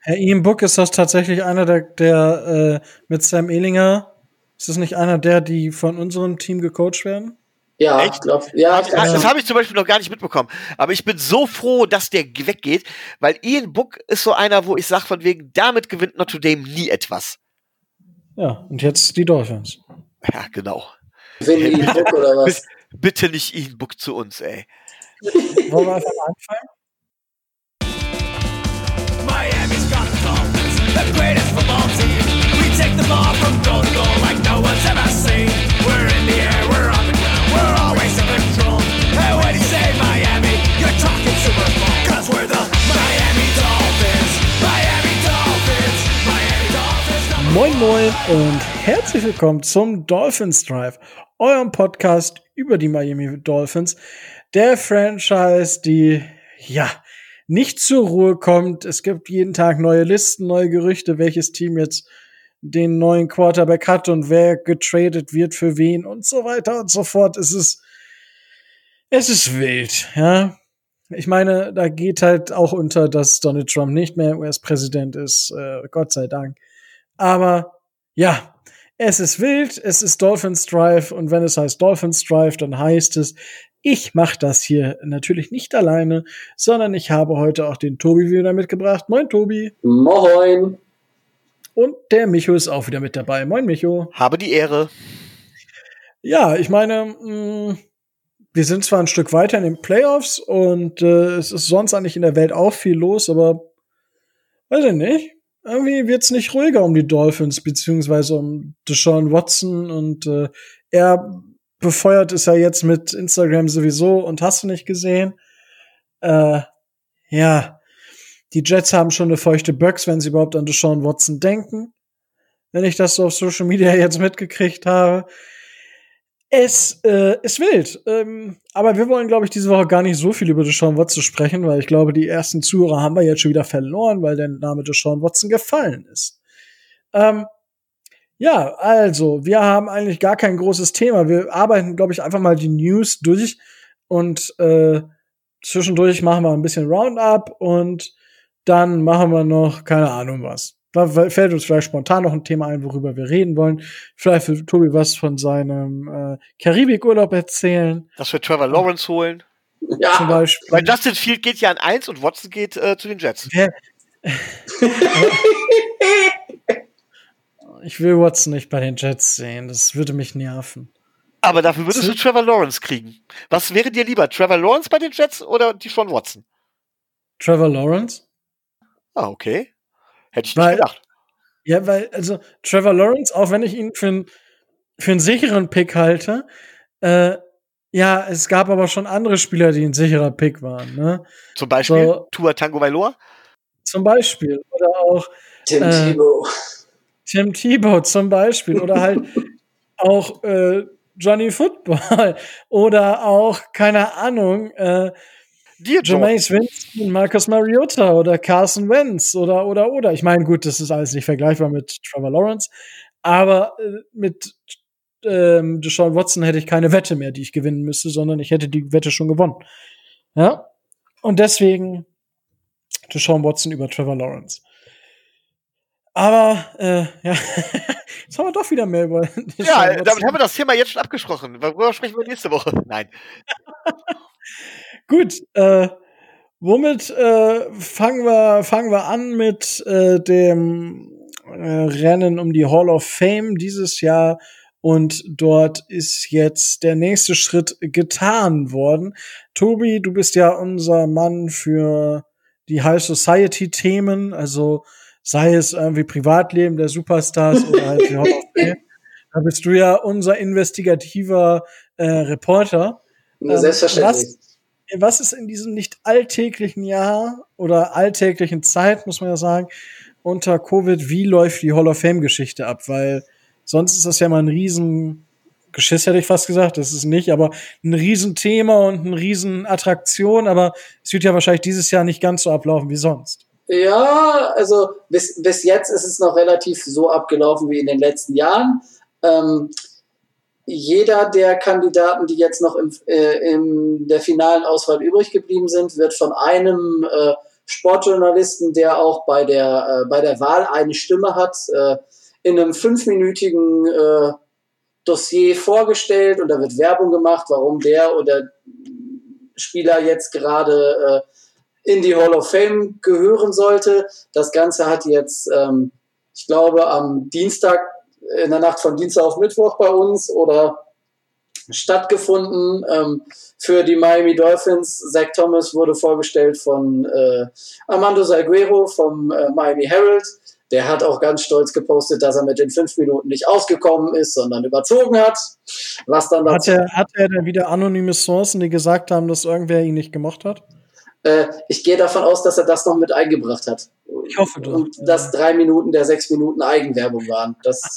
Herr Ian Book, ist das tatsächlich einer der mit Sam Ehlinger, ist das nicht einer die von unserem Team gecoacht werden? Ja, ich glaube, das habe ich zum Beispiel noch gar nicht mitbekommen. Aber ich bin so froh, dass der weggeht, weil Ian Book ist so einer, wo ich sage, von wegen, damit gewinnt Notre Dame nie etwas. Ja, und jetzt die Dolphins. Ja, genau. Gewinnen Ian Book oder was? Bitte nicht Ian Book zu uns, ey. Wollen wir einfach mal anfangen? Miami's got the Dolphins, the greatest football team. We take the ball from goal to goal like no one's ever seen. We're in the air, we're on the ground, we're always in control. And when you say Miami, you're talking Super Bowl. 'Cause we're the Miami Dolphins, Miami Dolphins, Miami Dolphins. Moin Moin und herzlich willkommen zum Dolphins Drive, eurem Podcast über die Miami Dolphins, der Franchise, die, nicht zur Ruhe kommt. Es gibt jeden Tag neue Listen, neue Gerüchte, welches Team jetzt den neuen Quarterback hat und wer getradet wird für wen und so weiter und so fort. Es ist wild, ja. Ich meine, da geht halt auch unter, dass Donald Trump nicht mehr US-Präsident ist, Gott sei Dank. Aber ja, es ist wild, es ist Dolphins Drive und wenn es heißt Dolphins Drive, dann heißt es, ich mache das hier natürlich nicht alleine, sondern ich habe heute auch den Tobi wieder mitgebracht. Moin, Tobi. Moin. Und der Micho ist auch wieder mit dabei. Moin, Micho. Habe die Ehre. Ja, ich meine, wir sind zwar ein Stück weiter in den Playoffs und es ist sonst eigentlich in der Welt auch viel los, aber weiß ich nicht. Irgendwie wird's nicht ruhiger um die Dolphins, beziehungsweise um Deshaun Watson und er befeuert es ja jetzt mit Instagram sowieso und hast du nicht gesehen. Ja, die Jets haben schon eine feuchte Bucks, wenn sie überhaupt an Deshaun Watson denken. Wenn ich das so auf Social Media jetzt mitgekriegt habe. Es ist wild. Aber wir wollen, glaube ich, diese Woche gar nicht so viel über Deshaun Watson sprechen, weil ich glaube, die ersten Zuhörer haben wir jetzt schon wieder verloren, weil der Name Deshaun Watson gefallen ist. Ja, also, wir haben eigentlich gar kein großes Thema. Wir arbeiten, glaube ich, einfach mal die News durch und zwischendurch machen wir ein bisschen Roundup und dann machen wir noch keine Ahnung was. Da fällt uns vielleicht spontan noch ein Thema ein, worüber wir reden wollen. Vielleicht will Tobi was von seinem Karibikurlaub erzählen. Dass wir Trevor Lawrence holen. Ja. Zum Beispiel. Weil Justin Field geht ja an 1 und Watson geht zu den Jets. Ich will Watson nicht bei den Jets sehen. Das würde mich nerven. Aber dafür würdest du Trevor Lawrence kriegen. Was wäre dir lieber, Trevor Lawrence bei den Jets oder Deshaun Watson? Trevor Lawrence? Ah, okay. Hätte ich nicht gedacht. Ja, weil, also, Trevor Lawrence, auch wenn ich ihn für einen sicheren Pick halte, ja, es gab aber schon andere Spieler, die ein sicherer Pick waren, ne? Zum Beispiel Tua Tagovailoa? Zum Beispiel. Oder auch Tim Tebow zum Beispiel. Oder halt auch Johnny Football. Oder auch, keine Ahnung, Jameis Winston, Marcus Mariota oder Carson Wentz oder. Ich meine, gut, das ist alles nicht vergleichbar mit Trevor Lawrence, aber mit Deshaun Watson hätte ich keine Wette mehr, die ich gewinnen müsste, sondern ich hätte die Wette schon gewonnen. Ja? Und deswegen Deshaun Watson über Trevor Lawrence. Aber, ja, jetzt haben wir doch wieder mehr über Ja, damit haben wir das Thema jetzt schon abgesprochen. Worüber sprechen wir nächste Woche? Nein. Gut, womit fangen wir an mit dem Rennen um die Hall of Fame dieses Jahr und dort ist jetzt der nächste Schritt getan worden. Tobi, du bist ja unser Mann für die High Society Themen, also sei es irgendwie Privatleben der Superstars oder halt die Hall of Fame. Da bist du ja unser investigativer Reporter. Selbstverständlich. Was ist in diesem nicht alltäglichen Jahr oder alltäglichen Zeit, muss man ja sagen, unter Covid, wie läuft die Hall of Fame-Geschichte ab? Weil sonst ist das ja mal ein Geschiss, hätte ich fast gesagt, das ist nicht, aber ein Riesenthema und eine Riesenattraktion, aber es wird ja wahrscheinlich dieses Jahr nicht ganz so ablaufen wie sonst. Ja, also bis jetzt ist es noch relativ so abgelaufen wie in den letzten Jahren. Jeder der Kandidaten, die jetzt noch in der finalen Auswahl übrig geblieben sind, wird von einem Sportjournalisten, der auch bei der Wahl eine Stimme hat, in einem 5-minütigen Dossier vorgestellt und da wird Werbung gemacht, warum der oder Spieler jetzt gerade in die Hall of Fame gehören sollte. Das Ganze hat jetzt, ich glaube, am Dienstag, in der Nacht von Dienstag auf Mittwoch bei uns oder stattgefunden. Für die Miami Dolphins, Zach Thomas wurde vorgestellt von Armando Salguero vom Miami Herald. Der hat auch ganz stolz gepostet, dass er mit den 5 Minuten nicht ausgekommen ist, sondern überzogen hat. Was dann hat er denn wieder anonyme Sourcen, die gesagt haben, dass irgendwer ihn nicht gemocht hat? Ich gehe davon aus, dass er das noch mit eingebracht hat. Ich hoffe doch. Und dass 3 Minuten der 6 Minuten Eigenwerbung waren. Das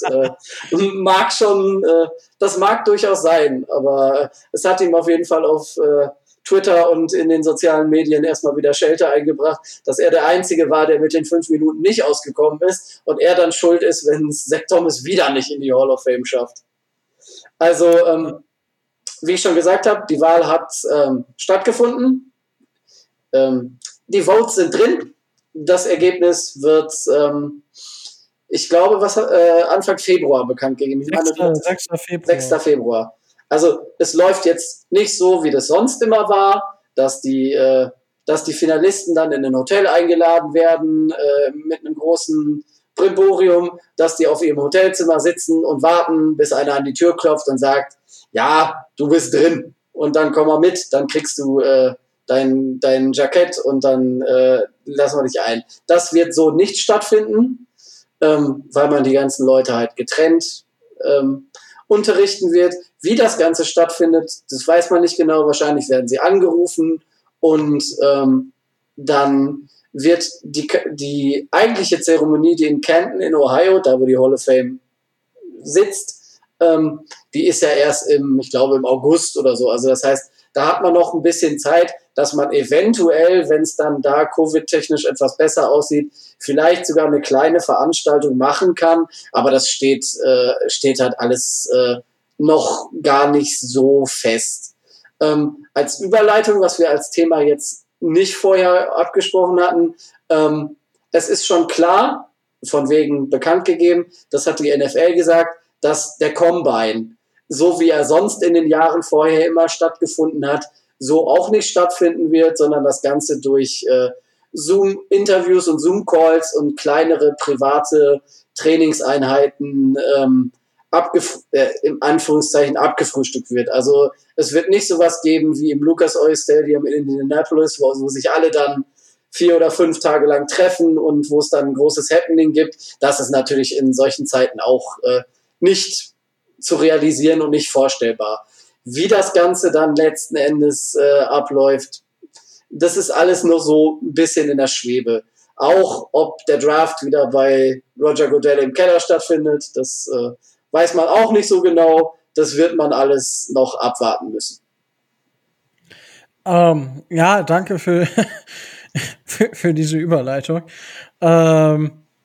das mag durchaus sein, aber es hat ihm auf jeden Fall auf Twitter und in den sozialen Medien erstmal wieder Schelte eingebracht, dass er der Einzige war, der mit den 5 Minuten nicht ausgekommen ist und er dann schuld ist, wenn Zach Thomas wieder nicht in die Hall of Fame schafft. Also, wie ich schon gesagt habe, die Wahl hat stattgefunden. Die Votes sind drin. Das Ergebnis wird, ich glaube, Anfang Februar bekannt gegeben. 6. Februar. Also es läuft jetzt nicht so, wie das sonst immer war, dass die Finalisten dann in ein Hotel eingeladen werden mit einem großen Brimborium, dass die auf ihrem Hotelzimmer sitzen und warten, bis einer an die Tür klopft und sagt, ja, du bist drin und dann komm mal mit, dann kriegst du dein Jackett und dann lassen wir dich ein. Das wird so nicht stattfinden, weil man die ganzen Leute halt getrennt unterrichten wird. Wie das Ganze stattfindet, das weiß man nicht genau. Wahrscheinlich werden sie angerufen und dann wird die eigentliche Zeremonie, die in Canton in Ohio, da wo die Hall of Fame sitzt, die ist ja erst im August oder so. Also das heißt, da hat man noch ein bisschen Zeit, dass man eventuell, wenn es dann da Covid-technisch etwas besser aussieht, vielleicht sogar eine kleine Veranstaltung machen kann. Aber das steht halt alles noch gar nicht so fest. Als Überleitung, was wir als Thema jetzt nicht vorher abgesprochen hatten, es ist schon klar, von wegen bekannt gegeben, das hat die NFL gesagt, dass der Combine, so wie er sonst in den Jahren vorher immer stattgefunden hat, so auch nicht stattfinden wird, sondern das Ganze durch Zoom-Interviews und Zoom-Calls und kleinere private Trainingseinheiten im Anführungszeichen abgefrühstückt wird. Also es wird nicht sowas geben wie im Lucas Oil Stadium in Indianapolis, wo sich alle dann 4 oder 5 Tage lang treffen und wo es dann ein großes Happening gibt. Das ist natürlich in solchen Zeiten auch nicht zu realisieren und nicht vorstellbar. Wie das Ganze dann letzten Endes abläuft, das ist alles nur so ein bisschen in der Schwebe. Auch ob der Draft wieder bei Roger Goodell im Keller stattfindet, das weiß man auch nicht so genau. Das wird man alles noch abwarten müssen. Ja, danke für diese Überleitung. Ja,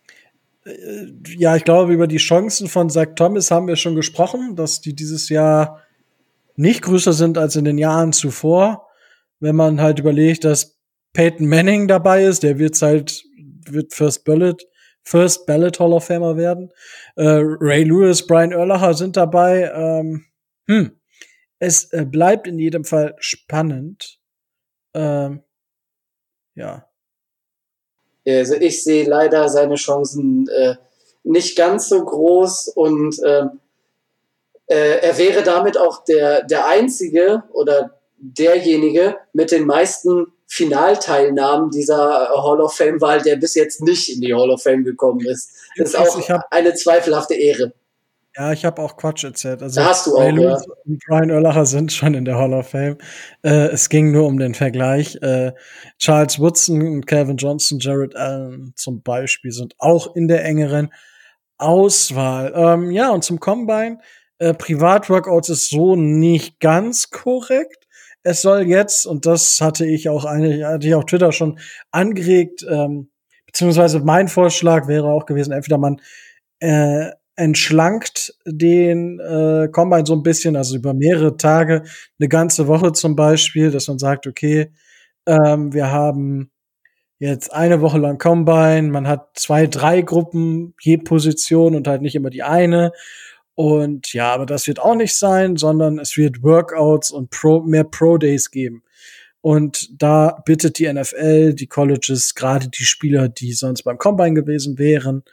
ich glaube, über die Chancen von Zach Thomas haben wir schon gesprochen, dass die dieses Jahr nicht größer sind als in den Jahren zuvor. Wenn man halt überlegt, dass Peyton Manning dabei ist, der wird First Ballot Hall of Famer werden. Ray Lewis, Brian Urlacher sind dabei. Es bleibt in jedem Fall spannend. Ja. Also ich sehe leider seine Chancen nicht ganz so groß und er wäre damit auch der Einzige oder derjenige mit den meisten Finalteilnahmen dieser Hall of Fame-Wahl, der bis jetzt nicht in die Hall of Fame gekommen ist. Das ist auch eine zweifelhafte Ehre. Ja, ich habe auch Quatsch erzählt. Also da hast du Ray auch, Lewis und Brian Urlacher sind schon in der Hall of Fame. Es ging nur um den Vergleich. Charles Woodson und Calvin Johnson, Jared Allen zum Beispiel sind auch in der engeren Auswahl. Ja, und zum Combine. Privatworkouts ist so nicht ganz korrekt. Es soll jetzt, und das hatte ich auf Twitter schon angeregt, beziehungsweise mein Vorschlag wäre auch gewesen, entweder man entschlankt den Combine so ein bisschen, also über mehrere Tage, eine ganze Woche zum Beispiel, dass man sagt, okay, wir haben jetzt eine Woche lang Combine, man hat 2, 3 Gruppen je Position und halt nicht immer die eine. Und ja, aber das wird auch nicht sein, sondern es wird Workouts und mehr Pro-Days geben. Und da bittet die NFL, die Colleges, gerade die Spieler, die sonst beim Combine gewesen wären,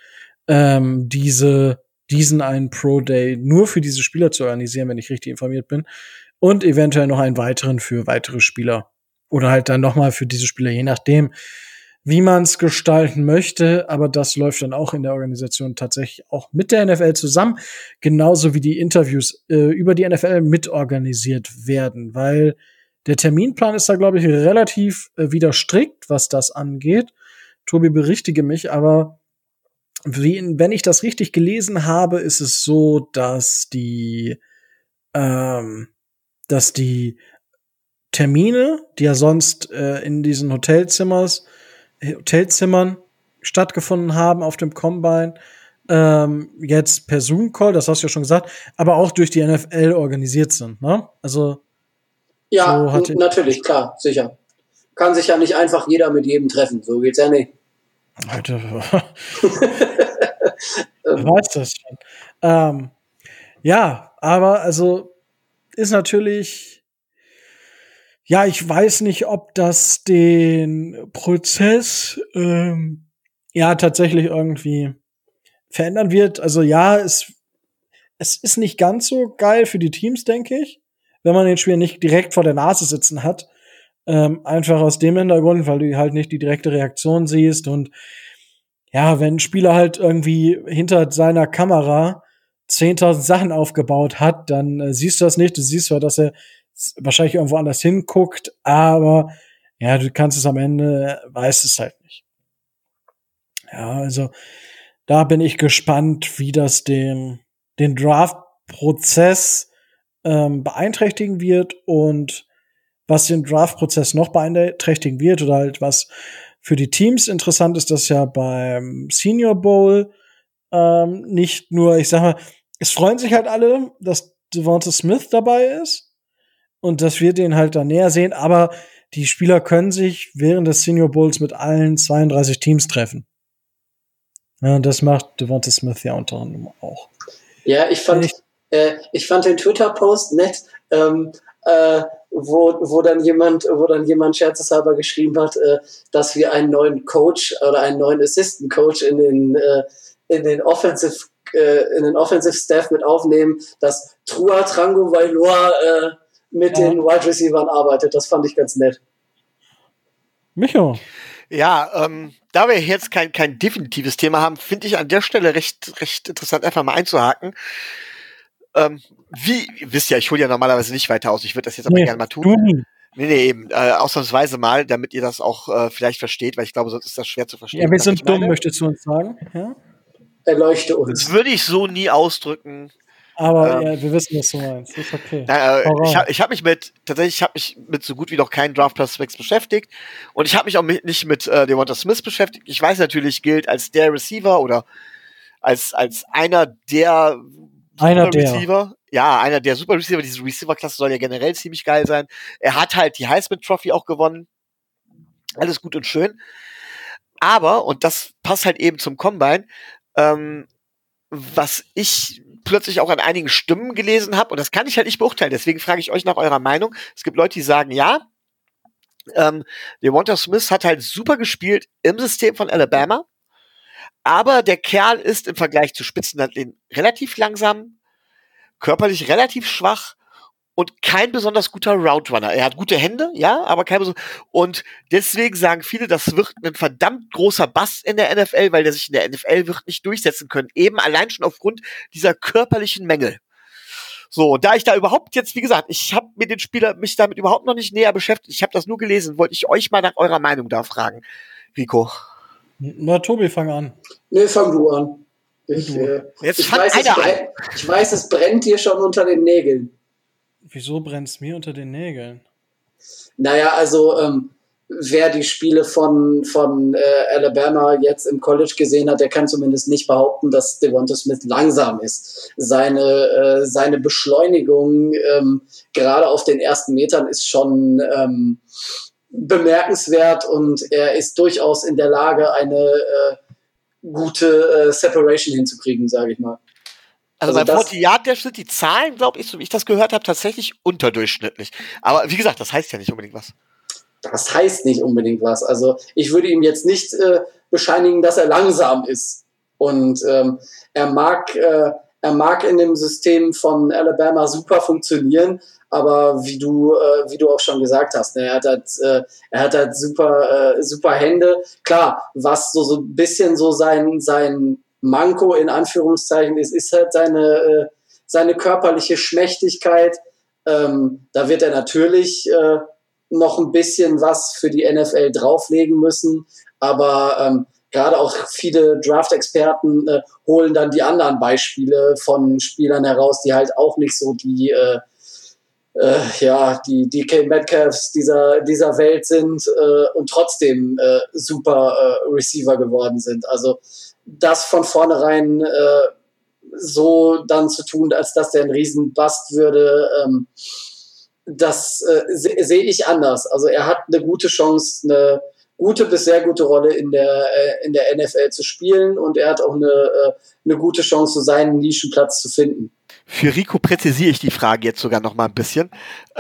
diesen einen Pro-Day nur für diese Spieler zu organisieren, wenn ich richtig informiert bin. Und eventuell noch einen weiteren für weitere Spieler. Oder halt dann nochmal für diese Spieler, je nachdem, wie man es gestalten möchte. Aber das läuft dann auch in der Organisation tatsächlich auch mit der NFL zusammen. Genauso wie die Interviews über die NFL mitorganisiert werden. Weil der Terminplan ist da, glaube ich, relativ wieder strikt, was das angeht. Tobi, berichtige mich, aber wenn ich das richtig gelesen habe, ist es so, dass die Termine, die ja sonst in diesen Hotelzimmern stattgefunden haben auf dem Combine, jetzt per Zoom-Call, das hast du ja schon gesagt, aber auch durch die NFL organisiert sind, ne? Also Ja, so natürlich, klar, sicher. Kann sich ja nicht einfach jeder mit jedem treffen, so geht's ja nicht. Alter, weiß das schon. Ja, aber also ist natürlich, ja, ich weiß nicht, ob das den Prozess ja tatsächlich irgendwie verändern wird. Also ja, es ist nicht ganz so geil für die Teams, denke ich, wenn man den Spieler nicht direkt vor der Nase sitzen hat. Einfach aus dem Hintergrund, weil du halt nicht die direkte Reaktion siehst. Und ja, wenn ein Spieler halt irgendwie hinter seiner Kamera 10.000 Sachen aufgebaut hat, dann siehst du das nicht. Du siehst zwar, dass er wahrscheinlich irgendwo anders hinguckt, aber ja, du kannst es am Ende, weißt es halt nicht. Ja, also da bin ich gespannt, wie das den Draft-Prozess beeinträchtigen wird und was den Draft-Prozess noch beeinträchtigen wird oder halt was für die Teams interessant ist, dass ja beim Senior Bowl nicht nur, ich sag mal, es freuen sich halt alle, dass Devonta Smith dabei ist und dass wir den halt da näher sehen, aber die Spieler können sich während des Senior Bowls mit allen 32 Teams treffen. Ja, und das macht Devonta Smith ja unter anderem auch. Ja, ich fand den Twitter-Post nett, wo dann jemand scherzeshalber geschrieben hat, dass wir einen neuen Coach oder einen neuen Assistant Coach in den Offensive Staff mit aufnehmen, dass Tua Tagovailoa mit den Wide Receivers arbeitet. Das fand ich ganz nett. Micho. Ja, da wir jetzt kein definitives Thema haben, finde ich an der Stelle recht interessant, einfach mal einzuhaken. Wie, ihr wisst ja, ich hole ja normalerweise nicht weiter aus, ich würde das jetzt aber gerne mal tun. Nee, eben, ausnahmsweise mal, damit ihr das auch vielleicht versteht, weil ich glaube, sonst ist das schwer zu verstehen. Ja, wir sind dumm, möchtest du uns sagen? Ja? Erleuchte uns. Das würde ich so nie ausdrücken. Aber ja, wir wissen, was du meinst. Ist okay. Ich habe mich mit so gut wie noch keinen Draft Prospects beschäftigt und ich habe mich auch nicht mit Devonta Smith beschäftigt. Ich weiß natürlich, gilt als der Receiver oder als einer der Receiver. Ja, einer der Super Receiver. Diese Receiver-Klasse soll ja generell ziemlich geil sein. Er hat halt die Heisman Trophy auch gewonnen. Alles gut und schön. Aber, und das passt halt eben zum Combine, was ich plötzlich auch an einigen Stimmen gelesen habe, und das kann ich halt nicht beurteilen, deswegen frage ich euch nach eurer Meinung. Es gibt Leute, die sagen, ja, Devonta Smith hat halt super gespielt im System von Alabama, aber der Kerl ist im Vergleich zu Spitzenathleten relativ langsam, körperlich relativ schwach und kein besonders guter Route Runner. Er hat gute Hände, ja, aber kein besonders. Und deswegen sagen viele, das wird ein verdammt großer Bass in der NFL, weil der sich in der NFL wird nicht durchsetzen können. Eben allein schon aufgrund dieser körperlichen Mängel. So, da ich da überhaupt jetzt, wie gesagt, ich habe mir den Spieler mich damit überhaupt noch nicht näher beschäftigt. Ich habe das nur gelesen, wollte ich euch mal nach eurer Meinung da fragen. Rico. Na, Tobi, fang an. Nee, fang du an. Ich weiß, es brennt dir schon unter den Nägeln. Wieso brennt es mir unter den Nägeln? Naja, also wer die Spiele von Alabama jetzt im College gesehen hat, der kann zumindest nicht behaupten, dass Devonta Smith langsam ist. Seine Beschleunigung gerade auf den ersten Metern ist schon bemerkenswert und er ist durchaus in der Lage, eine gute Separation hinzukriegen, sage ich mal. Also Also bei 40 Yard Dash sind die Zahlen, glaube ich, so wie ich das gehört habe, tatsächlich unterdurchschnittlich. Aber wie gesagt, das heißt ja nicht unbedingt was. Das heißt nicht unbedingt was. Also ich würde ihm jetzt nicht bescheinigen, dass er langsam ist. Und er mag in dem System von Alabama super funktionieren, aber wie du auch schon gesagt hast, ne, er hat halt super Hände. Klar, was so ein bisschen so sein Manko in Anführungszeichen ist halt seine körperliche Schmächtigkeit. Da wird er natürlich noch ein bisschen was für die NFL drauflegen müssen, aber gerade auch viele Draft-Experten holen dann die anderen Beispiele von Spielern heraus, die halt auch nicht so die DK Metcalfs dieser Welt sind und trotzdem super Receiver geworden sind. Also das von vornherein so dann zu tun, als dass der ein Riesen-Bust würde, das sehe ich anders. Also er hat eine gute Chance, eine gute bis sehr gute Rolle in der NFL zu spielen und er hat auch eine gute Chance, so seinen Nischenplatz zu finden. Für Rico präzisiere ich die Frage jetzt sogar noch mal ein bisschen.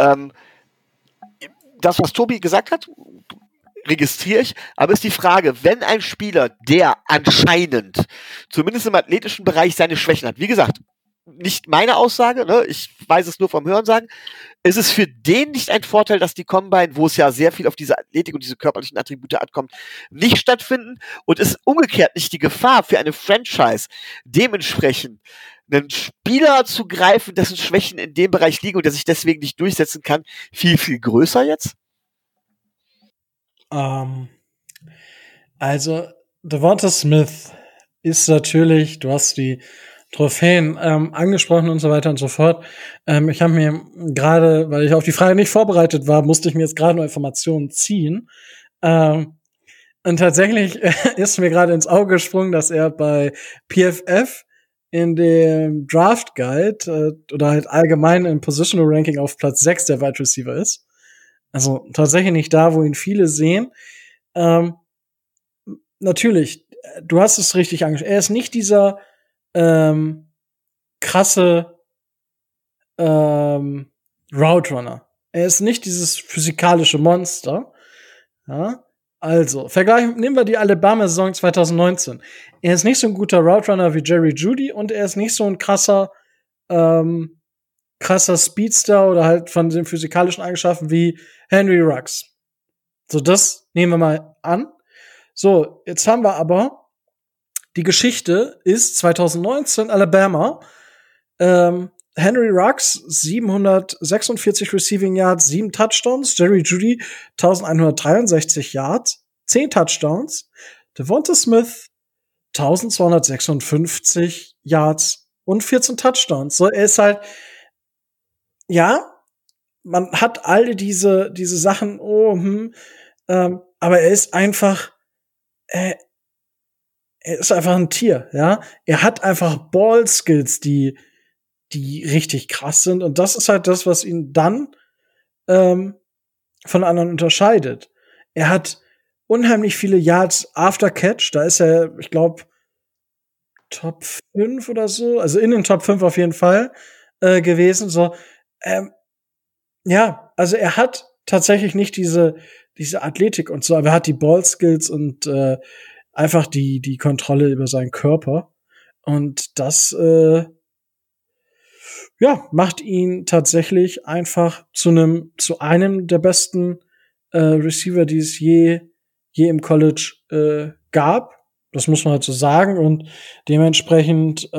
Das, was Tobi gesagt hat, registriere ich, aber ist die Frage, wenn ein Spieler, der anscheinend zumindest im athletischen Bereich seine Schwächen hat, wie gesagt, nicht meine Aussage, ne, ich weiß es nur vom Hörensagen, ist es für den nicht ein Vorteil, dass die Combine, wo es ja sehr viel auf diese Athletik und diese körperlichen Attribute ankommt, nicht stattfinden und ist umgekehrt nicht die Gefahr für eine Franchise, dementsprechend einen Spieler zu greifen, dessen Schwächen in dem Bereich liegen und der sich deswegen nicht durchsetzen kann, viel, viel größer jetzt? Also, Devonta Smith ist natürlich, du hast die Trophäen angesprochen und so weiter und so fort. Ich habe mir gerade, weil ich auf die Frage nicht vorbereitet war, musste ich mir jetzt gerade noch Informationen ziehen. Und tatsächlich ist mir gerade ins Auge gesprungen, dass er bei PFF in dem Draft Guide oder halt allgemein im Positional Ranking auf Platz 6 der Wide Receiver ist. Also tatsächlich nicht da, wo ihn viele sehen. Natürlich, du hast es richtig angesprochen. Er ist nicht dieser krasse Route Runner. Er ist nicht dieses physikalische Monster. Ja? Also, nehmen wir die Alabama-Saison 2019. Er ist nicht so ein guter Route Runner wie Jerry Jeudy und er ist nicht so ein krasser Speedster oder halt von den physikalischen Eigenschaften wie Henry Ruggs. So, das nehmen wir mal an. So, jetzt haben wir aber die Geschichte ist 2019 Alabama. Henry Ruggs 746 Receiving Yards, 7 Touchdowns. Jerry Jeudy 1163 Yards, 10 Touchdowns. Devonta Smith 1256 Yards und 14 Touchdowns. So, er ist halt, ja, man hat alle diese Sachen, aber er ist einfach, er ist einfach ein Tier, ja. Er hat einfach Ball-Skills, die richtig krass sind. Und das ist halt das, was ihn dann von anderen unterscheidet. Er hat unheimlich viele Yards after Catch. Da ist er, ich glaube, Top 5 oder so. Also in den Top 5 auf jeden Fall gewesen. So, ja, also er hat tatsächlich nicht diese Athletik und so, aber er hat die Ball-Skills und einfach die Kontrolle über seinen Körper. Und das macht ihn tatsächlich einfach zu einem der besten Receiver, die es je im College gab. Das muss man halt so sagen. Und dementsprechend,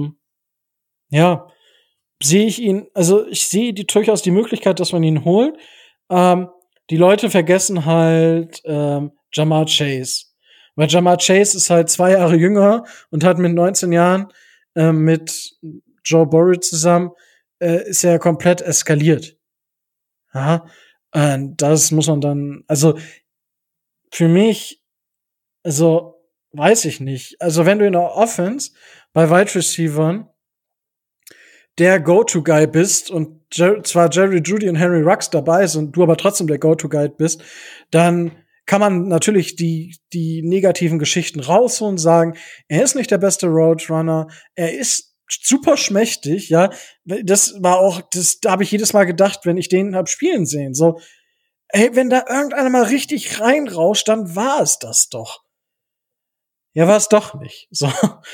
sehe ich ihn, also ich sehe durchaus die Möglichkeit, dass man ihn holt. Die Leute vergessen halt Ja'Marr Chase. Weil Ja'Marr Chase ist halt 2 Jahre jünger und hat mit 19 Jahren mit Joe Burrow zusammen ist er komplett eskaliert. Ja, das muss man dann, also für mich, also weiß ich nicht. Also wenn du in der Offense bei Wide Receivern der Go-To-Guy bist und zwar Jerry Jeudy und Henry Ruggs dabei sind, du aber trotzdem der Go-To-Guy bist, dann kann man natürlich die negativen Geschichten rausholen und sagen, er ist nicht der beste Roadrunner, er ist super schmächtig, ja. Das war auch, da habe ich jedes Mal gedacht, wenn ich den hab spielen sehen, so, ey, wenn da irgendeiner mal richtig reinrauscht, dann war es das doch. Ja, war es doch nicht. So.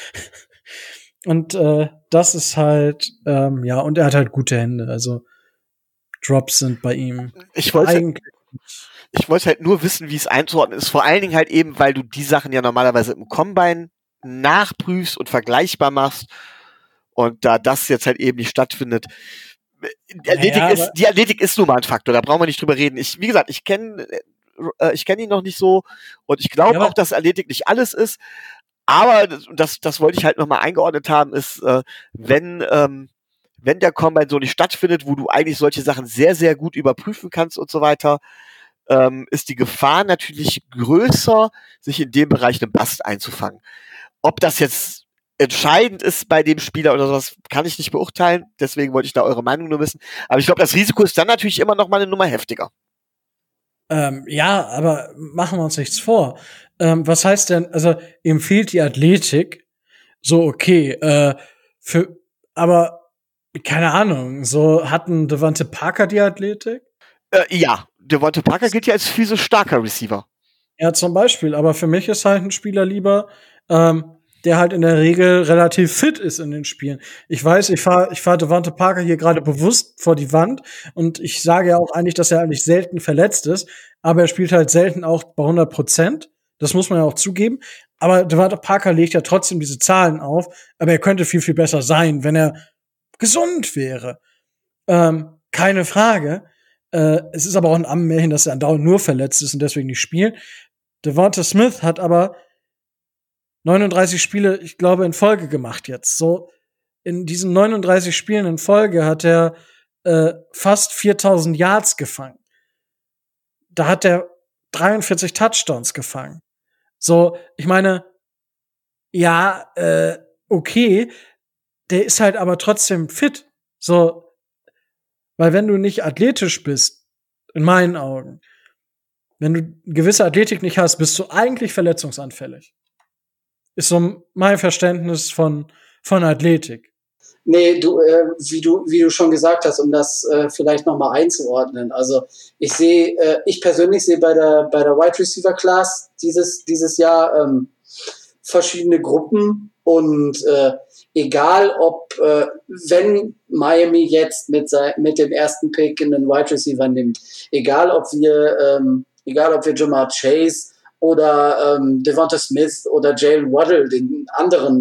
Und das ist halt, ja, und er hat halt gute Hände. Also Drops sind bei ihm Ich wollte eigentlich. halt nur wissen, wie es einzuordnen ist. Vor allen Dingen halt eben, weil du die Sachen ja normalerweise im Combine nachprüfst und vergleichbar machst. Und da das jetzt halt eben nicht stattfindet, die Athletik ist nun mal ein Faktor, da brauchen wir nicht drüber reden. Wie gesagt, ich kenne ihn noch nicht so und ich glaube auch, dass Athletik nicht alles ist, aber das wollte ich halt nochmal eingeordnet haben, ist, wenn der Combine so nicht stattfindet, wo du eigentlich solche Sachen sehr, sehr gut überprüfen kannst und so weiter, ist die Gefahr natürlich größer, sich in dem Bereich einen Bust einzufangen. Ob das jetzt entscheidend ist bei dem Spieler oder sowas, kann ich nicht beurteilen. Deswegen wollte ich da eure Meinung nur wissen. Aber ich glaube, das Risiko ist dann natürlich immer noch mal eine Nummer heftiger. Ja, aber machen wir uns nichts vor. Was heißt denn, also ihm fehlt die Athletik. So, okay, aber keine Ahnung, so hatten Devontae Parker die Athletik? Ja, Devontae Parker gilt ja als physisch starker Receiver. Ja, zum Beispiel, aber für mich ist halt ein Spieler lieber, der halt in der Regel relativ fit ist in den Spielen. Ich weiß, ich fahr Devontae Parker hier gerade bewusst vor die Wand und ich sage ja auch eigentlich, dass er eigentlich selten verletzt ist, aber er spielt halt selten auch bei 100%. Das muss man ja auch zugeben. Aber Devontae Parker legt ja trotzdem diese Zahlen auf, aber er könnte viel, viel besser sein, wenn er gesund wäre. Keine Frage. Es ist aber auch ein Ammenmärchen, dass er andauernd nur verletzt ist und deswegen nicht spielt. Devonta Smith hat aber 39 Spiele, ich glaube, in Folge gemacht jetzt. So, in diesen 39 Spielen in Folge hat er fast 4000 Yards gefangen. Da hat er 43 Touchdowns gefangen. So, ich meine, ja, okay, der ist halt aber trotzdem fit. So, weil wenn du nicht athletisch bist, in meinen Augen, wenn du gewisse Athletik nicht hast, bist du eigentlich verletzungsanfällig. Ist so mein Verständnis von Athletik. Nee, wie du schon gesagt hast, um das vielleicht nochmal einzuordnen. Also ich persönlich sehe bei der Wide Receiver Class dieses Jahr verschiedene Gruppen und egal ob wenn Miami jetzt mit dem ersten Pick in den Wide Receiver nimmt, egal ob wir Ja'Marr Chase oder Devonta Smith oder Jalen Waddle, den anderen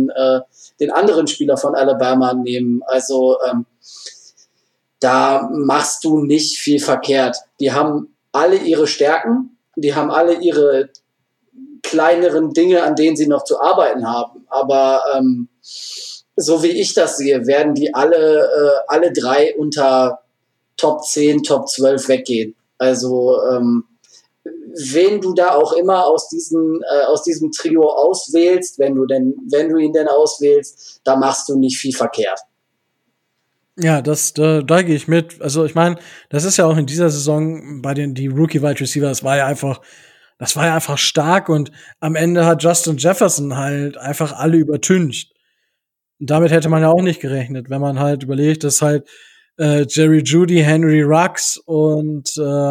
Spieler von Alabama nehmen. Also da machst du nicht viel verkehrt. Die haben alle ihre Stärken, die haben alle ihre kleineren Dinge, an denen sie noch zu arbeiten haben. Aber so wie ich das sehe, werden die alle drei unter Top 10, Top 12 weggehen. Also wen du da auch immer aus diesem Trio auswählst, wenn du ihn denn auswählst, da machst du nicht viel verkehrt. Ja, da gehe ich mit. Also ich meine, das ist ja auch in dieser Saison bei die Rookie Wide Receiver, das war ja einfach stark und am Ende hat Justin Jefferson halt einfach alle übertüncht. Und damit hätte man ja auch nicht gerechnet, wenn man halt überlegt, dass halt Jerry Jeudy, Henry Ruggs und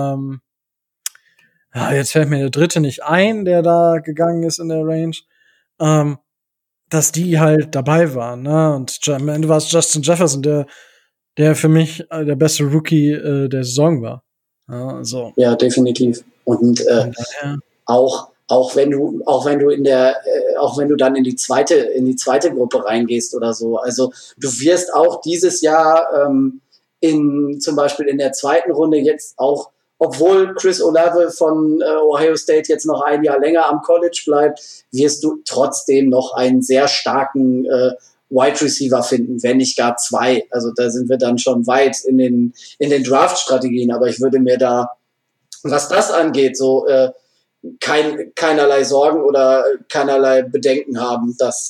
jetzt fällt mir der dritte nicht ein, der da gegangen ist in der Range, dass die halt dabei waren, ne? Und am Ende war es Justin Jefferson, der für mich der beste Rookie der Saison war. Ja, so. Ja, definitiv. Und auch wenn du dann in die zweite Gruppe reingehst oder so. Also du wirst auch dieses Jahr zum Beispiel in der zweiten Runde jetzt auch, obwohl Chris Olave von Ohio State jetzt noch ein Jahr länger am College bleibt, wirst du trotzdem noch einen sehr starken Wide Receiver finden, wenn nicht gar zwei. Also da sind wir dann schon weit in den Draft-Strategien, aber ich würde mir da, was das angeht, so keinerlei Sorgen oder keinerlei Bedenken haben, dass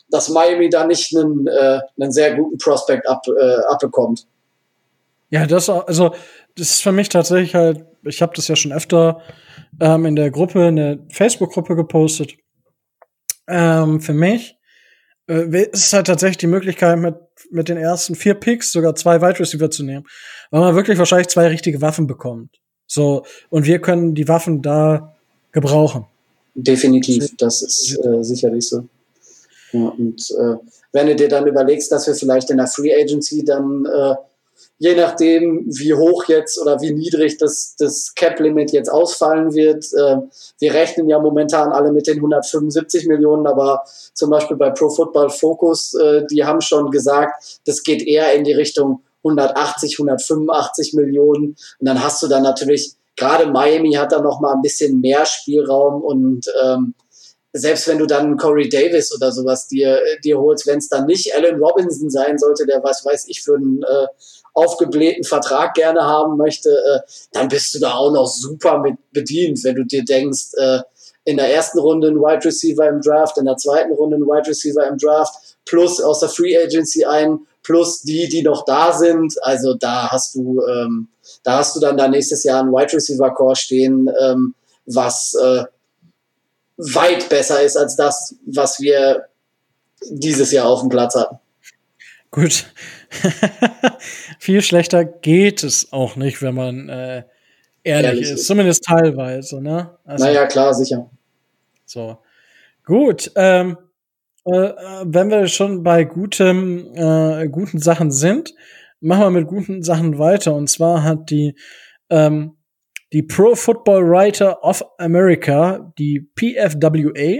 dass Miami da nicht einen sehr guten Prospect abbekommt. Ja, das ist für mich tatsächlich halt, ich habe das ja schon öfter in der Gruppe, in der Facebook-Gruppe gepostet. Für mich ist es halt tatsächlich die Möglichkeit, mit den ersten 4 Picks sogar 2 Wide Receiver zu nehmen, weil man wirklich wahrscheinlich 2 richtige Waffen bekommt. So, und wir können die Waffen da gebrauchen. Definitiv, das ist sicherlich so. Ja, und wenn du dir dann überlegst, dass wir vielleicht in der Free Agency dann je nachdem, wie hoch jetzt oder wie niedrig das Cap-Limit jetzt ausfallen wird. Wir rechnen ja momentan alle mit den 175 Millionen, aber zum Beispiel bei Pro Football Focus, die haben schon gesagt, das geht eher in die Richtung 180, 185 Millionen. Und dann hast du dann natürlich, gerade Miami hat da noch mal ein bisschen mehr Spielraum und selbst wenn du dann Corey Davis oder sowas dir holst, wenn es dann nicht Allen Robinson sein sollte, der was weiß ich für einen aufgeblähten Vertrag gerne haben möchte, dann bist du da auch noch super mit bedient, wenn du dir denkst, in der ersten Runde ein Wide Receiver im Draft, in der zweiten Runde ein Wide Receiver im Draft, plus aus der Free Agency plus die noch da sind. Also da hast du dann da nächstes Jahr ein Wide Receiver Core stehen, was weit besser ist als das, was wir dieses Jahr auf dem Platz hatten. Gut. Viel schlechter geht es auch nicht, wenn man ehrlich ist. Zumindest teilweise, ne? Also, naja, klar, sicher. So. Gut. Wenn wir schon bei guten Sachen sind, machen wir mit guten Sachen weiter. Und zwar hat die Pro Football Writer of America, die PFWA,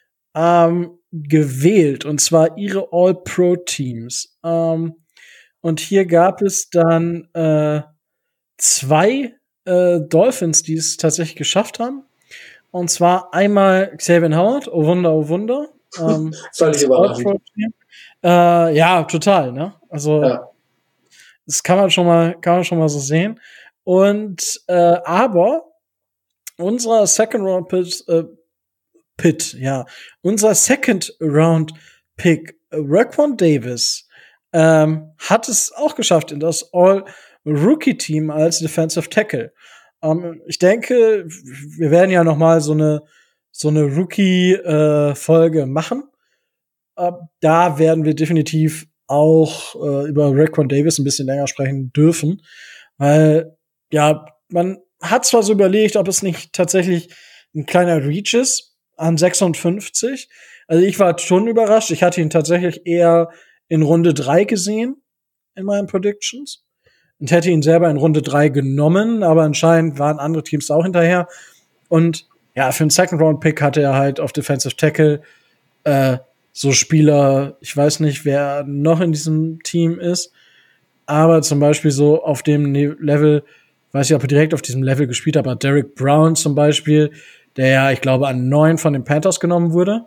gewählt, und zwar ihre All-Pro-Teams. Und hier gab es dann 2 Dolphins, die es tatsächlich geschafft haben. Und zwar einmal Xavier Howard, oh Wunder, oh Wunder. Völlig überraschend. Ja, total, ne? Also, ja. Das kann man schon mal so sehen. Und aber unser Second Round Pick, Raekwon Davis, hat es auch geschafft in das All-Rookie-Team als Defensive Tackle. Ich denke, wir werden ja noch mal so eine Rookie-Folge machen. Da werden wir definitiv auch über Raekwon Davis ein bisschen länger sprechen dürfen, weil ja, man hat zwar so überlegt, ob es nicht tatsächlich ein kleiner Reach ist an 56. Also ich war schon überrascht. Ich hatte ihn tatsächlich eher in Runde 3 gesehen in meinen Predictions und hätte ihn selber in Runde 3 genommen, aber anscheinend waren andere Teams auch hinterher. Und ja, für einen Second-Round-Pick hatte er halt auf Defensive Tackle so Spieler, ich weiß nicht, wer noch in diesem Team ist, aber zum Beispiel so auf dem Level, weiß ich, ob er direkt auf diesem Level gespielt hat, aber Derek Brown zum Beispiel, der ja, ich glaube, an 9 von den Panthers genommen wurde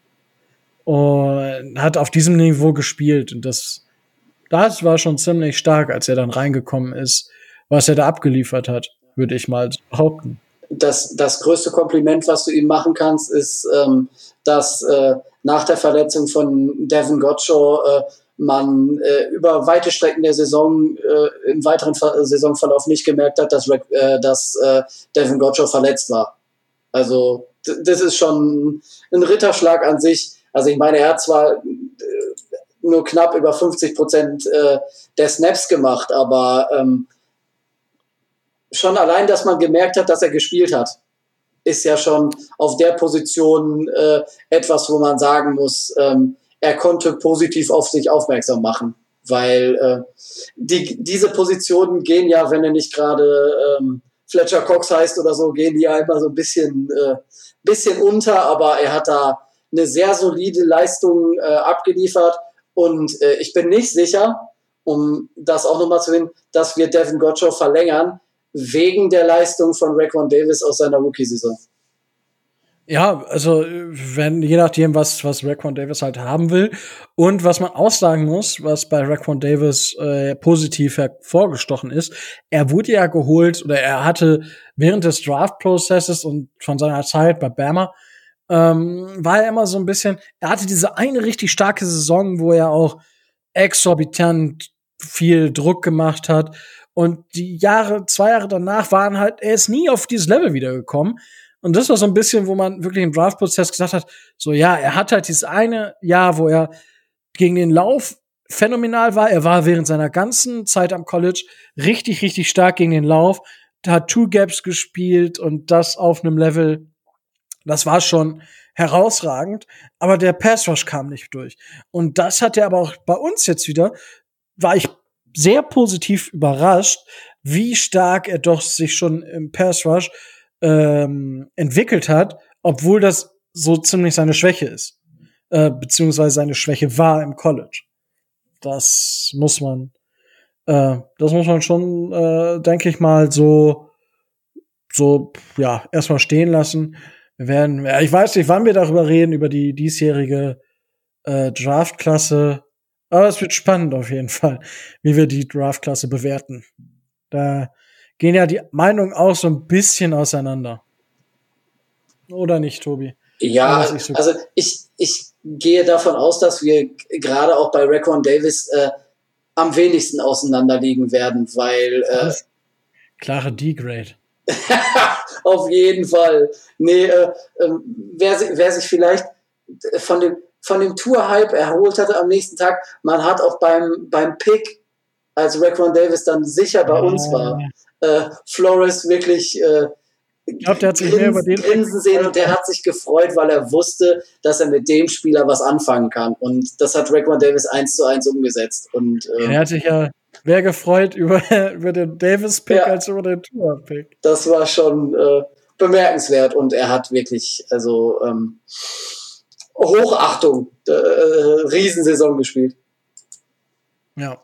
und hat auf diesem Niveau gespielt. Und das war schon ziemlich stark, als er dann reingekommen ist, was er da abgeliefert hat, würde ich mal behaupten. Das größte Kompliment, was du ihm machen kannst, ist, dass nach der Verletzung von Devin Godchaux man über weite Strecken der Saison im weiteren Saisonverlauf nicht gemerkt hat, dass Devin Godchaux verletzt war. Also das ist schon ein Ritterschlag an sich. Also ich meine, er hat zwar nur knapp über 50% der Snaps gemacht, aber schon allein, dass man gemerkt hat, dass er gespielt hat, ist ja schon auf der Position etwas, wo man sagen muss, er konnte positiv auf sich aufmerksam machen, weil diese Positionen gehen ja, wenn er nicht gerade Fletcher Cox heißt oder so, gehen die ja immer so ein bisschen unter, aber er hat da eine sehr solide Leistung abgeliefert und ich bin nicht sicher, um das auch nochmal zu sehen, dass wir Devin Godchaux verlängern, wegen der Leistung von Raekwon Davis aus seiner Rookie-Saison. Ja, also je nachdem, was Raekwon Davis halt haben will und was man auch sagen muss, was bei Raekwon Davis positiv hervorgestochen ist, er wurde ja geholt oder er hatte während des Draft-Prozesses und von seiner Zeit bei Bama war er immer so ein bisschen, er hatte diese eine richtig starke Saison, wo er auch exorbitant viel Druck gemacht hat. Und die 2 Jahre danach waren halt, er ist nie auf dieses Level wiedergekommen. Und das war so ein bisschen, wo man wirklich im Draft-Prozess gesagt hat, so ja, er hat halt dieses eine Jahr, wo er gegen den Lauf phänomenal war. Er war während seiner ganzen Zeit am College richtig, richtig stark gegen den Lauf. Da hat Two Gaps gespielt und das auf einem Level, das war schon herausragend. Aber der Pass Rush kam nicht durch. Und das hat er aber auch bei uns jetzt wieder, war ich sehr positiv überrascht, wie stark er doch sich schon im Pass Rush entwickelt hat, obwohl das so ziemlich seine Schwäche ist. Beziehungsweise seine Schwäche war im College. Das muss man schon, denke ich mal, so, ja, erstmal stehen lassen. Wir werden, ich weiß nicht, wann wir darüber reden, über die diesjährige Draftklasse. Aber es wird spannend auf jeden Fall, wie wir die Draftklasse bewerten. Da gehen ja die Meinungen auch so ein bisschen auseinander. Oder nicht, Tobi? Ja, also ich gehe davon aus, dass wir gerade auch bei Raekwon Davis am wenigsten auseinanderliegen werden, weil klare D-Grade. auf jeden Fall. Nee, wer sich vielleicht von dem Tour-Hype erholt hatte am nächsten Tag, man hat auch beim Pick, als Raekwon Davis dann sicher bei uns war, Flores wirklich ich glaube, der hat sich mehr über den grinsen sehen und der hat sich gefreut, weil er wusste, dass er mit dem Spieler was anfangen kann. Und das hat Raekwon Davis 1:1 umgesetzt. Und er hat sich ja mehr gefreut über den Davis-Pick als über den Tour-Pick. Das war schon bemerkenswert und er hat wirklich, also Hochachtung, Riesensaison gespielt. Ja.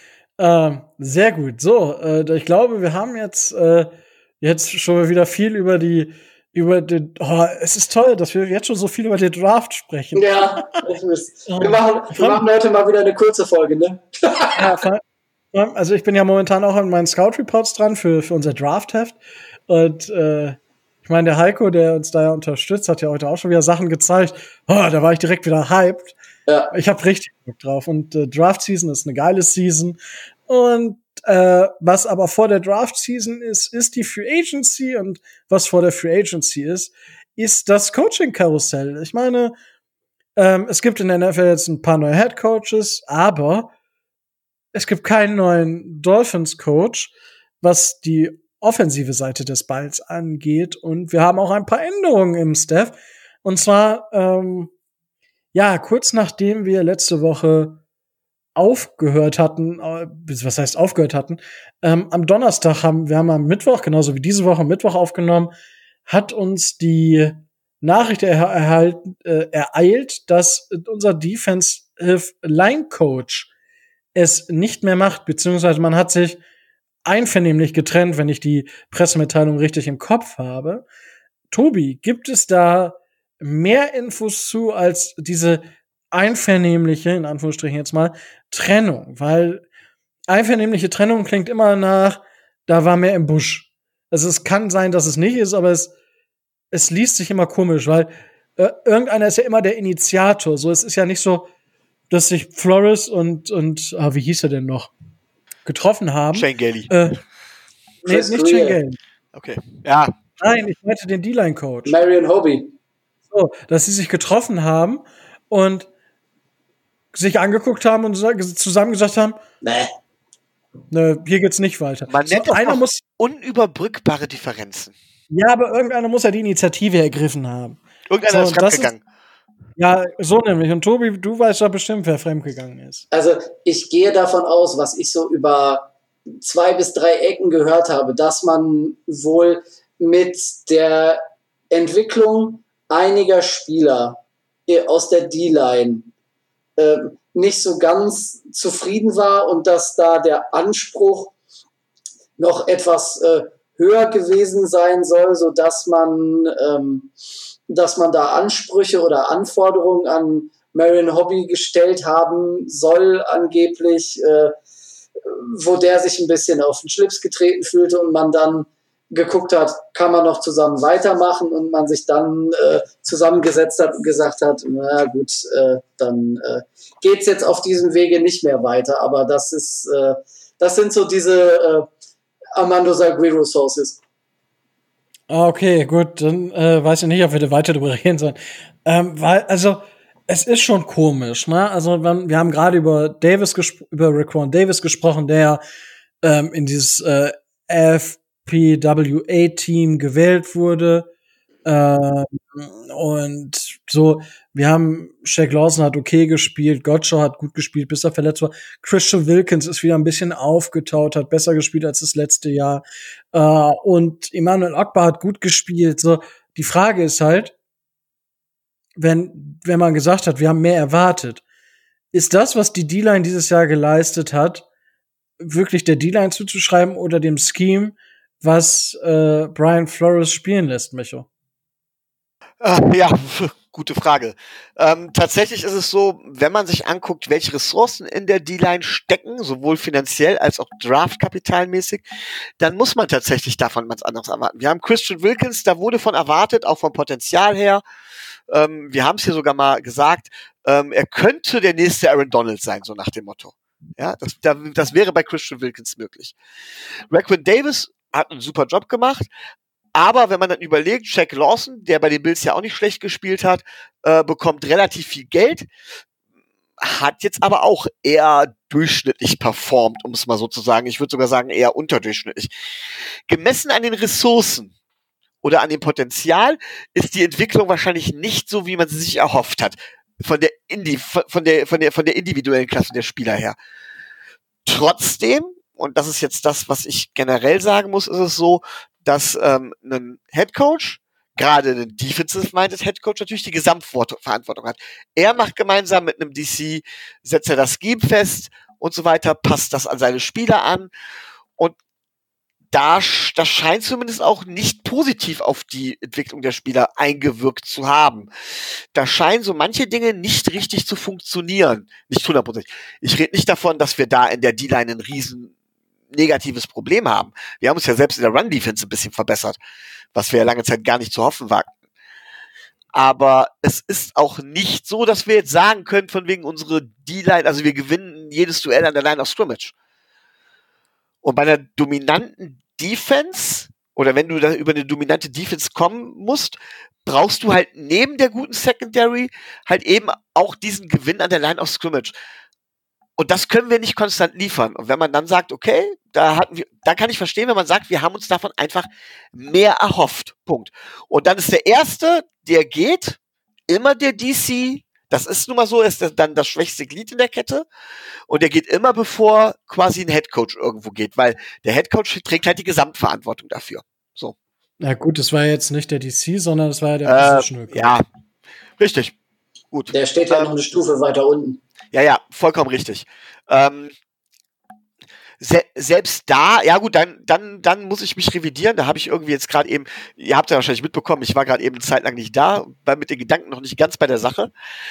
Sehr gut. So, ich glaube, wir haben jetzt schon wieder viel über den, es ist toll, dass wir jetzt schon so viel über den Draft sprechen. Ja, wir machen heute mal wieder eine kurze Folge, ne? Ja, also ich bin ja momentan auch an meinen Scout-Reports dran für unser Draft-Heft. Und ich meine, der Heiko, der uns da ja unterstützt, hat ja heute auch schon wieder Sachen gezeigt. Da war ich direkt wieder hyped. Ja. Ich habe richtig Bock drauf. Und Draft-Season ist eine geile Season. Und was aber vor der Draft-Season ist die Free Agency. Und was vor der Free Agency ist das Coaching-Karussell. Ich meine, es gibt in der NFL jetzt ein paar neue Head-Coaches, aber es gibt keinen neuen Dolphins-Coach, was die offensive Seite des Balls angeht. Und wir haben auch ein paar Änderungen im Staff. Und zwar, kurz nachdem wir letzte Woche aufgehört hatten, was heißt aufgehört hatten, am Donnerstag wir haben am Mittwoch, genauso wie diese Woche am Mittwoch aufgenommen, hat uns die Nachricht ereilt, dass unser Defensive Line Coach es nicht mehr macht, beziehungsweise man hat sich einvernehmlich getrennt, wenn ich die Pressemitteilung richtig im Kopf habe. Tobi, gibt es da mehr Infos zu als diese einvernehmliche, in Anführungsstrichen jetzt mal, Trennung? Weil einvernehmliche Trennung klingt immer nach, da war mehr im Busch. Also es kann sein, dass es nicht ist, aber es liest sich immer komisch, weil irgendeiner ist ja immer der Initiator. So, es ist ja nicht so, dass sich Flores und wie hieß er denn noch, getroffen haben. Shane Gailey. Nee, nicht Shane Gailey. Okay. Ja. Nein, ich meinte den D-Line-Coach. Marion Hobie. So, dass sie sich getroffen haben und sich angeguckt haben und zusammen gesagt haben, ne, hier geht's nicht weiter. Man nennt einer muss unüberbrückbare Differenzen. Ja, aber irgendeiner muss ja die Initiative ergriffen haben. Irgendeiner ist fremdgegangen. Ja, so nämlich. Und Tobi, du weißt ja bestimmt, wer fremdgegangen ist. Also ich gehe davon aus, was ich so über 2 bis 3 Ecken gehört habe, dass man wohl mit der Entwicklung einiger Spieler aus der D-Line nicht so ganz zufrieden war und dass da der Anspruch noch etwas höher gewesen sein soll, so dass man da Ansprüche oder Anforderungen an Marion Hobie gestellt haben soll, angeblich, wo der sich ein bisschen auf den Schlips getreten fühlte und man dann geguckt hat, kann man noch zusammen weitermachen und man sich dann zusammengesetzt hat und gesagt hat, na gut, dann geht's jetzt auf diesem Wege nicht mehr weiter. Aber das sind so diese Armando Salguero Sources. Okay, gut, dann weiß ich nicht, ob wir da weiter drüber reden sollen. Also, es ist schon komisch, ne? Also, wir haben gerade über Raekwon Davis gesprochen, der in dieses FPWA-Team gewählt wurde. Und so, wir haben Shaq Lawson hat okay gespielt, Gottschow hat gut gespielt, bis er verletzt war. Christian Wilkins ist wieder ein bisschen aufgetaut, hat besser gespielt als das letzte Jahr. Und Emmanuel Ogbah hat gut gespielt. So, die Frage ist halt, wenn man gesagt hat, wir haben mehr erwartet, ist das, was die D-Line dieses Jahr geleistet hat, wirklich der D-Line zuzuschreiben oder dem Scheme, was Brian Flores spielen lässt, Micho? Ja, gute Frage. Tatsächlich ist es so, wenn man sich anguckt, welche Ressourcen in der D-Line stecken, sowohl finanziell als auch draftkapitalmäßig, dann muss man tatsächlich davon was anderes erwarten. Wir haben Christian Wilkins, da wurde von erwartet, auch vom Potenzial her. Wir haben es hier sogar mal gesagt, er könnte der nächste Aaron Donald sein, so nach dem Motto. Ja, das wäre bei Christian Wilkins möglich. Raekwon Davis hat einen super Job gemacht, aber wenn man dann überlegt, Shaq Lawson, der bei den Bills ja auch nicht schlecht gespielt hat, bekommt relativ viel Geld, hat jetzt aber auch eher durchschnittlich performt, um es mal so zu sagen. Ich würde sogar sagen, eher unterdurchschnittlich. Gemessen an den Ressourcen oder an dem Potenzial ist die Entwicklung wahrscheinlich nicht so, wie man sie sich erhofft hat. Von der individuellen Klasse der Spieler her. Trotzdem, und das ist jetzt das, was ich generell sagen muss, ist es so, dass ein Headcoach, gerade ein defensive-minded Headcoach, natürlich die Gesamtverantwortung hat. Er macht gemeinsam mit einem DC, setzt er das Scheme fest und so weiter, passt das an seine Spieler an. Und das scheint zumindest auch nicht positiv auf die Entwicklung der Spieler eingewirkt zu haben. Da scheinen so manche Dinge nicht richtig zu funktionieren. Nicht 100%. Ich rede nicht davon, dass wir da in der D-Line ein riesen negatives Problem haben. Wir haben uns ja selbst in der Run-Defense ein bisschen verbessert, was wir ja lange Zeit gar nicht zu hoffen wagten. Aber es ist auch nicht so, dass wir jetzt sagen können, von wegen unsere D-Line, also wir gewinnen jedes Duell an der Line of Scrimmage. Und bei einer dominanten Defense, oder wenn du da über eine dominante Defense kommen musst, brauchst du halt neben der guten Secondary halt eben auch diesen Gewinn an der Line of Scrimmage. Und das können wir nicht konstant liefern. Und wenn man dann sagt, okay, da kann ich verstehen, wenn man sagt, wir haben uns davon einfach mehr erhofft. Punkt. Und dann ist der Erste, der geht, immer der DC. Das ist nun mal so, ist dann das schwächste Glied in der Kette. Und der geht immer, bevor quasi ein Headcoach irgendwo geht, weil der Headcoach trägt halt die Gesamtverantwortung dafür. So. Na gut, das war jetzt nicht der DC, sondern das war ja der Positional Coach. Ja, richtig. Gut. Der steht ja noch eine Stufe weiter unten. Ja, vollkommen richtig. Selbst da, ja gut, dann muss ich mich revidieren. Da habe ich irgendwie jetzt gerade eben, ihr habt ja wahrscheinlich mitbekommen, ich war gerade eben eine Zeit lang nicht da, war mit den Gedanken noch nicht ganz bei der Sache.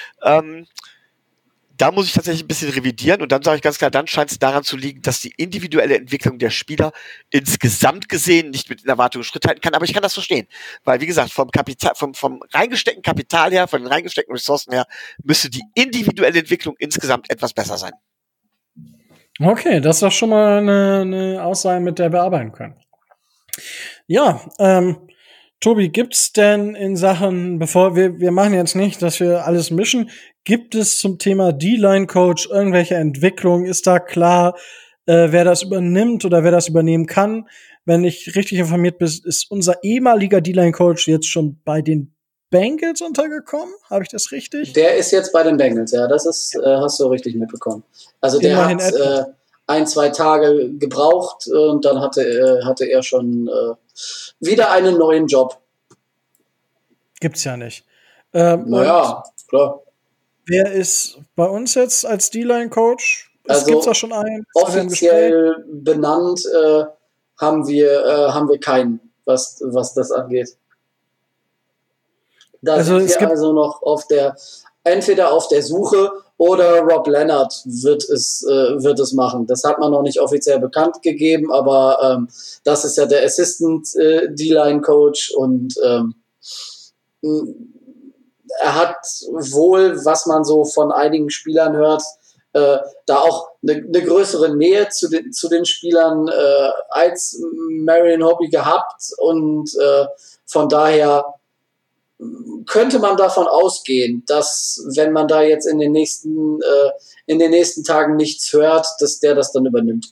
Da muss ich tatsächlich ein bisschen revidieren und dann sage ich ganz klar, dann scheint es daran zu liegen, dass die individuelle Entwicklung der Spieler insgesamt gesehen nicht mit den Erwartungen Schritt halten kann, aber ich kann das verstehen, weil wie gesagt, vom reingesteckten Kapital her, von den reingesteckten Ressourcen her, müsste die individuelle Entwicklung insgesamt etwas besser sein. Okay, das ist doch schon mal eine Aussage, mit der wir arbeiten können. Ja, Tobi, gibt's denn in Sachen, bevor wir machen jetzt nicht, dass wir alles mischen, gibt es zum Thema D-Line-Coach irgendwelche Entwicklungen? Ist da klar, wer das übernimmt oder wer das übernehmen kann? Wenn ich richtig informiert bin, ist unser ehemaliger D-Line-Coach jetzt schon bei den Bengals untergekommen? Habe ich das richtig? Der ist jetzt bei den Bengals, ja, das ist, hast du richtig mitbekommen. Also der Immerhin hat 1-2 Tage gebraucht und dann hatte er schon wieder einen neuen Job. Gibt's ja nicht. Naja, klar. Wer ist bei uns jetzt als D-Line-Coach? Also gibt's da schon einen? Offiziell benannt haben wir keinen, was das angeht. Da Also sind wir also noch entweder auf der Suche oder Rob Leonard wird es machen. Das hat man noch nicht offiziell bekannt gegeben, aber das ist ja der Assistant D-Line Coach und er hat wohl, was man so von einigen Spielern hört, da auch eine größere Nähe zu den Spielern als Marion Hobby gehabt und von daher könnte man davon ausgehen, dass wenn man da jetzt in den nächsten Tagen nichts hört, dass der das dann übernimmt.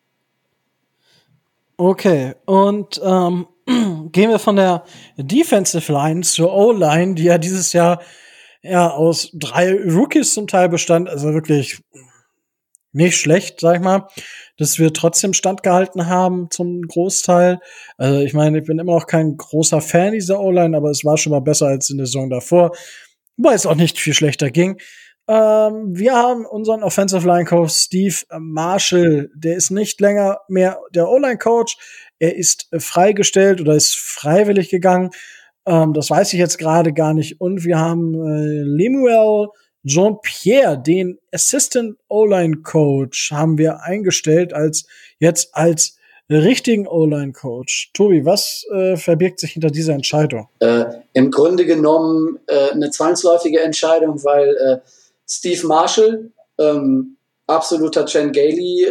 Okay, und gehen wir von der Defensive Line zur O-Line, die ja dieses Jahr aus 3 Rookies zum Teil bestand, also wirklich nicht schlecht, sag ich mal, dass wir trotzdem standgehalten haben zum Großteil. Also ich meine, ich bin immer noch kein großer Fan dieser O-Line, aber es war schon mal besser als in der Saison davor, wobei es auch nicht viel schlechter ging. Wir haben unseren Offensive Line Coach Steve Marshall, der ist nicht länger mehr der O-Line Coach, er ist freigestellt oder ist freiwillig gegangen. Das weiß ich jetzt gerade gar nicht. Und wir haben Lemuel Jean-Pierre, den Assistant O-Line Coach, haben wir eingestellt als richtigen O-Line Coach. Tobi, was verbirgt sich hinter dieser Entscheidung? Im Grunde genommen eine zwangsläufige Entscheidung, weil Steve Marshall absoluter Chan Gailey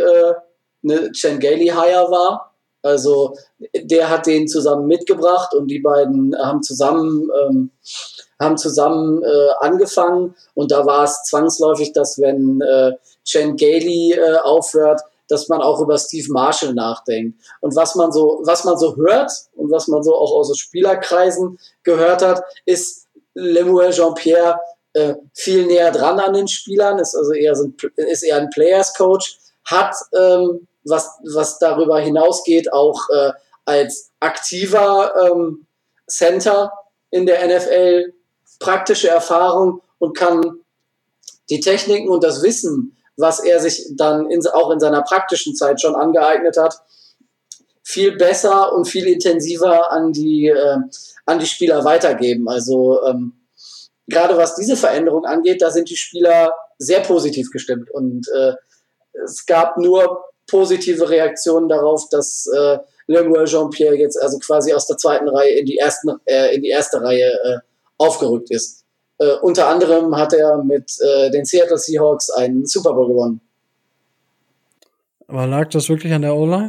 Hire war. Also der hat den zusammen mitgebracht und die beiden haben zusammen angefangen und da war es zwangsläufig, dass wenn Chan Gailey aufhört, dass man auch über Steve Marshall nachdenkt. Und was man so hört und was man so auch aus so Spielerkreisen gehört hat, ist Lemuel Jean-Pierre viel näher dran an den Spielern, ist eher ein Players Coach, hat was darüber hinausgeht, auch als aktiver Center in der NFL praktische Erfahrung und kann die Techniken und das Wissen, was er sich dann auch in seiner praktischen Zeit schon angeeignet hat, viel besser und viel intensiver an die Spieler weitergeben. Also gerade was diese Veränderung angeht, da sind die Spieler sehr positiv gestimmt und es gab nur positive Reaktionen darauf, dass Lemuel Jean-Pierre jetzt also quasi aus der zweiten Reihe in die erste Reihe aufgerückt ist. Unter anderem hat er mit den Seattle Seahawks einen Super Bowl gewonnen. Aber lag das wirklich an der O-Line?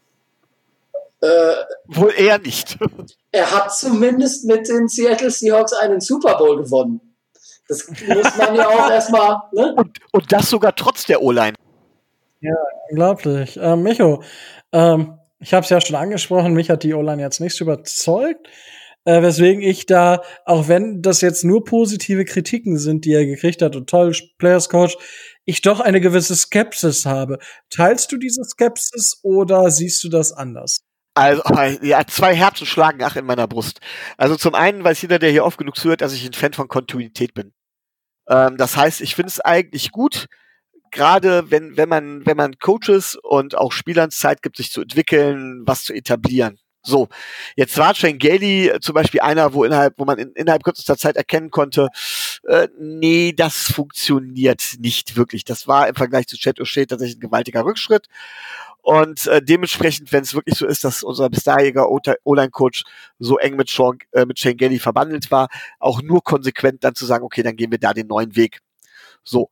Wohl eher nicht. Er hat zumindest mit den Seattle Seahawks einen Super Bowl gewonnen. Das muss man ja auch erstmal, ne? Und das sogar trotz der O-Line. Ja, unglaublich. Micho, ich habe es ja schon angesprochen, mich hat die O-Line jetzt nicht so überzeugt, weswegen ich da, auch wenn das jetzt nur positive Kritiken sind, die er gekriegt hat und toll, Players Coach, ich doch eine gewisse Skepsis habe. Teilst du diese Skepsis oder siehst du das anders? Also, ja, 2 Herzen schlagen in meiner Brust. Also zum einen weiß jeder, der hier oft genug zuhört, dass ich ein Fan von Kontinuität bin. Das heißt, ich finde es eigentlich gut, gerade wenn man Coaches und auch Spielern Zeit gibt, sich zu entwickeln, was zu etablieren. So, jetzt war Chan Gailey zum Beispiel einer, wo man innerhalb kürzester Zeit erkennen konnte, nee, das funktioniert nicht wirklich. Das war im Vergleich zu Chet O'Shea tatsächlich ein gewaltiger Rückschritt. Und dementsprechend, wenn es wirklich so ist, dass unser bis daheriger O-Line-Coach so eng mit Chan Gailey verbandelt war, auch nur konsequent dann zu sagen, okay, dann gehen wir da den neuen Weg. So.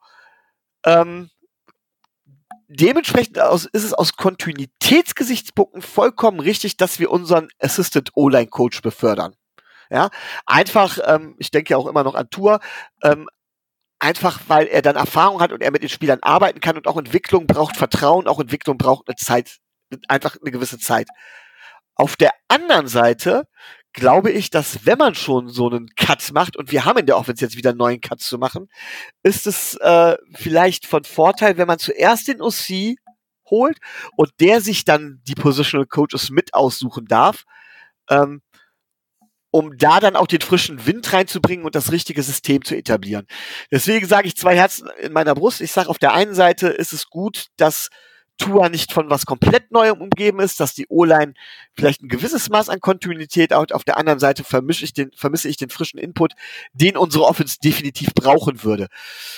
Dementsprechend ist es aus Kontinuitätsgesichtspunkten vollkommen richtig, dass wir unseren Assistant O-Line-Coach befördern. Ja, einfach, ich denke ja auch immer noch an Tour, einfach weil er dann Erfahrung hat und er mit den Spielern arbeiten kann und auch Entwicklung braucht Vertrauen, auch Entwicklung braucht eine Zeit, einfach eine gewisse Zeit. Auf der anderen Seite glaube ich, dass wenn man schon so einen Cut macht, und wir haben in der Offense jetzt wieder einen neuen Cut zu machen, ist es vielleicht von Vorteil, wenn man zuerst den OC holt und der sich dann die Positional Coaches mit aussuchen darf, um da dann auch den frischen Wind reinzubringen und das richtige System zu etablieren. Deswegen sage ich 2 Herzen in meiner Brust. Ich sage, auf der einen Seite ist es gut, dass Tua nicht von was komplett Neuem umgeben ist, dass die O-Line vielleicht ein gewisses Maß an Kontinuität hat. Auf der anderen Seite vermisse ich den frischen Input, den unsere Offense definitiv brauchen würde.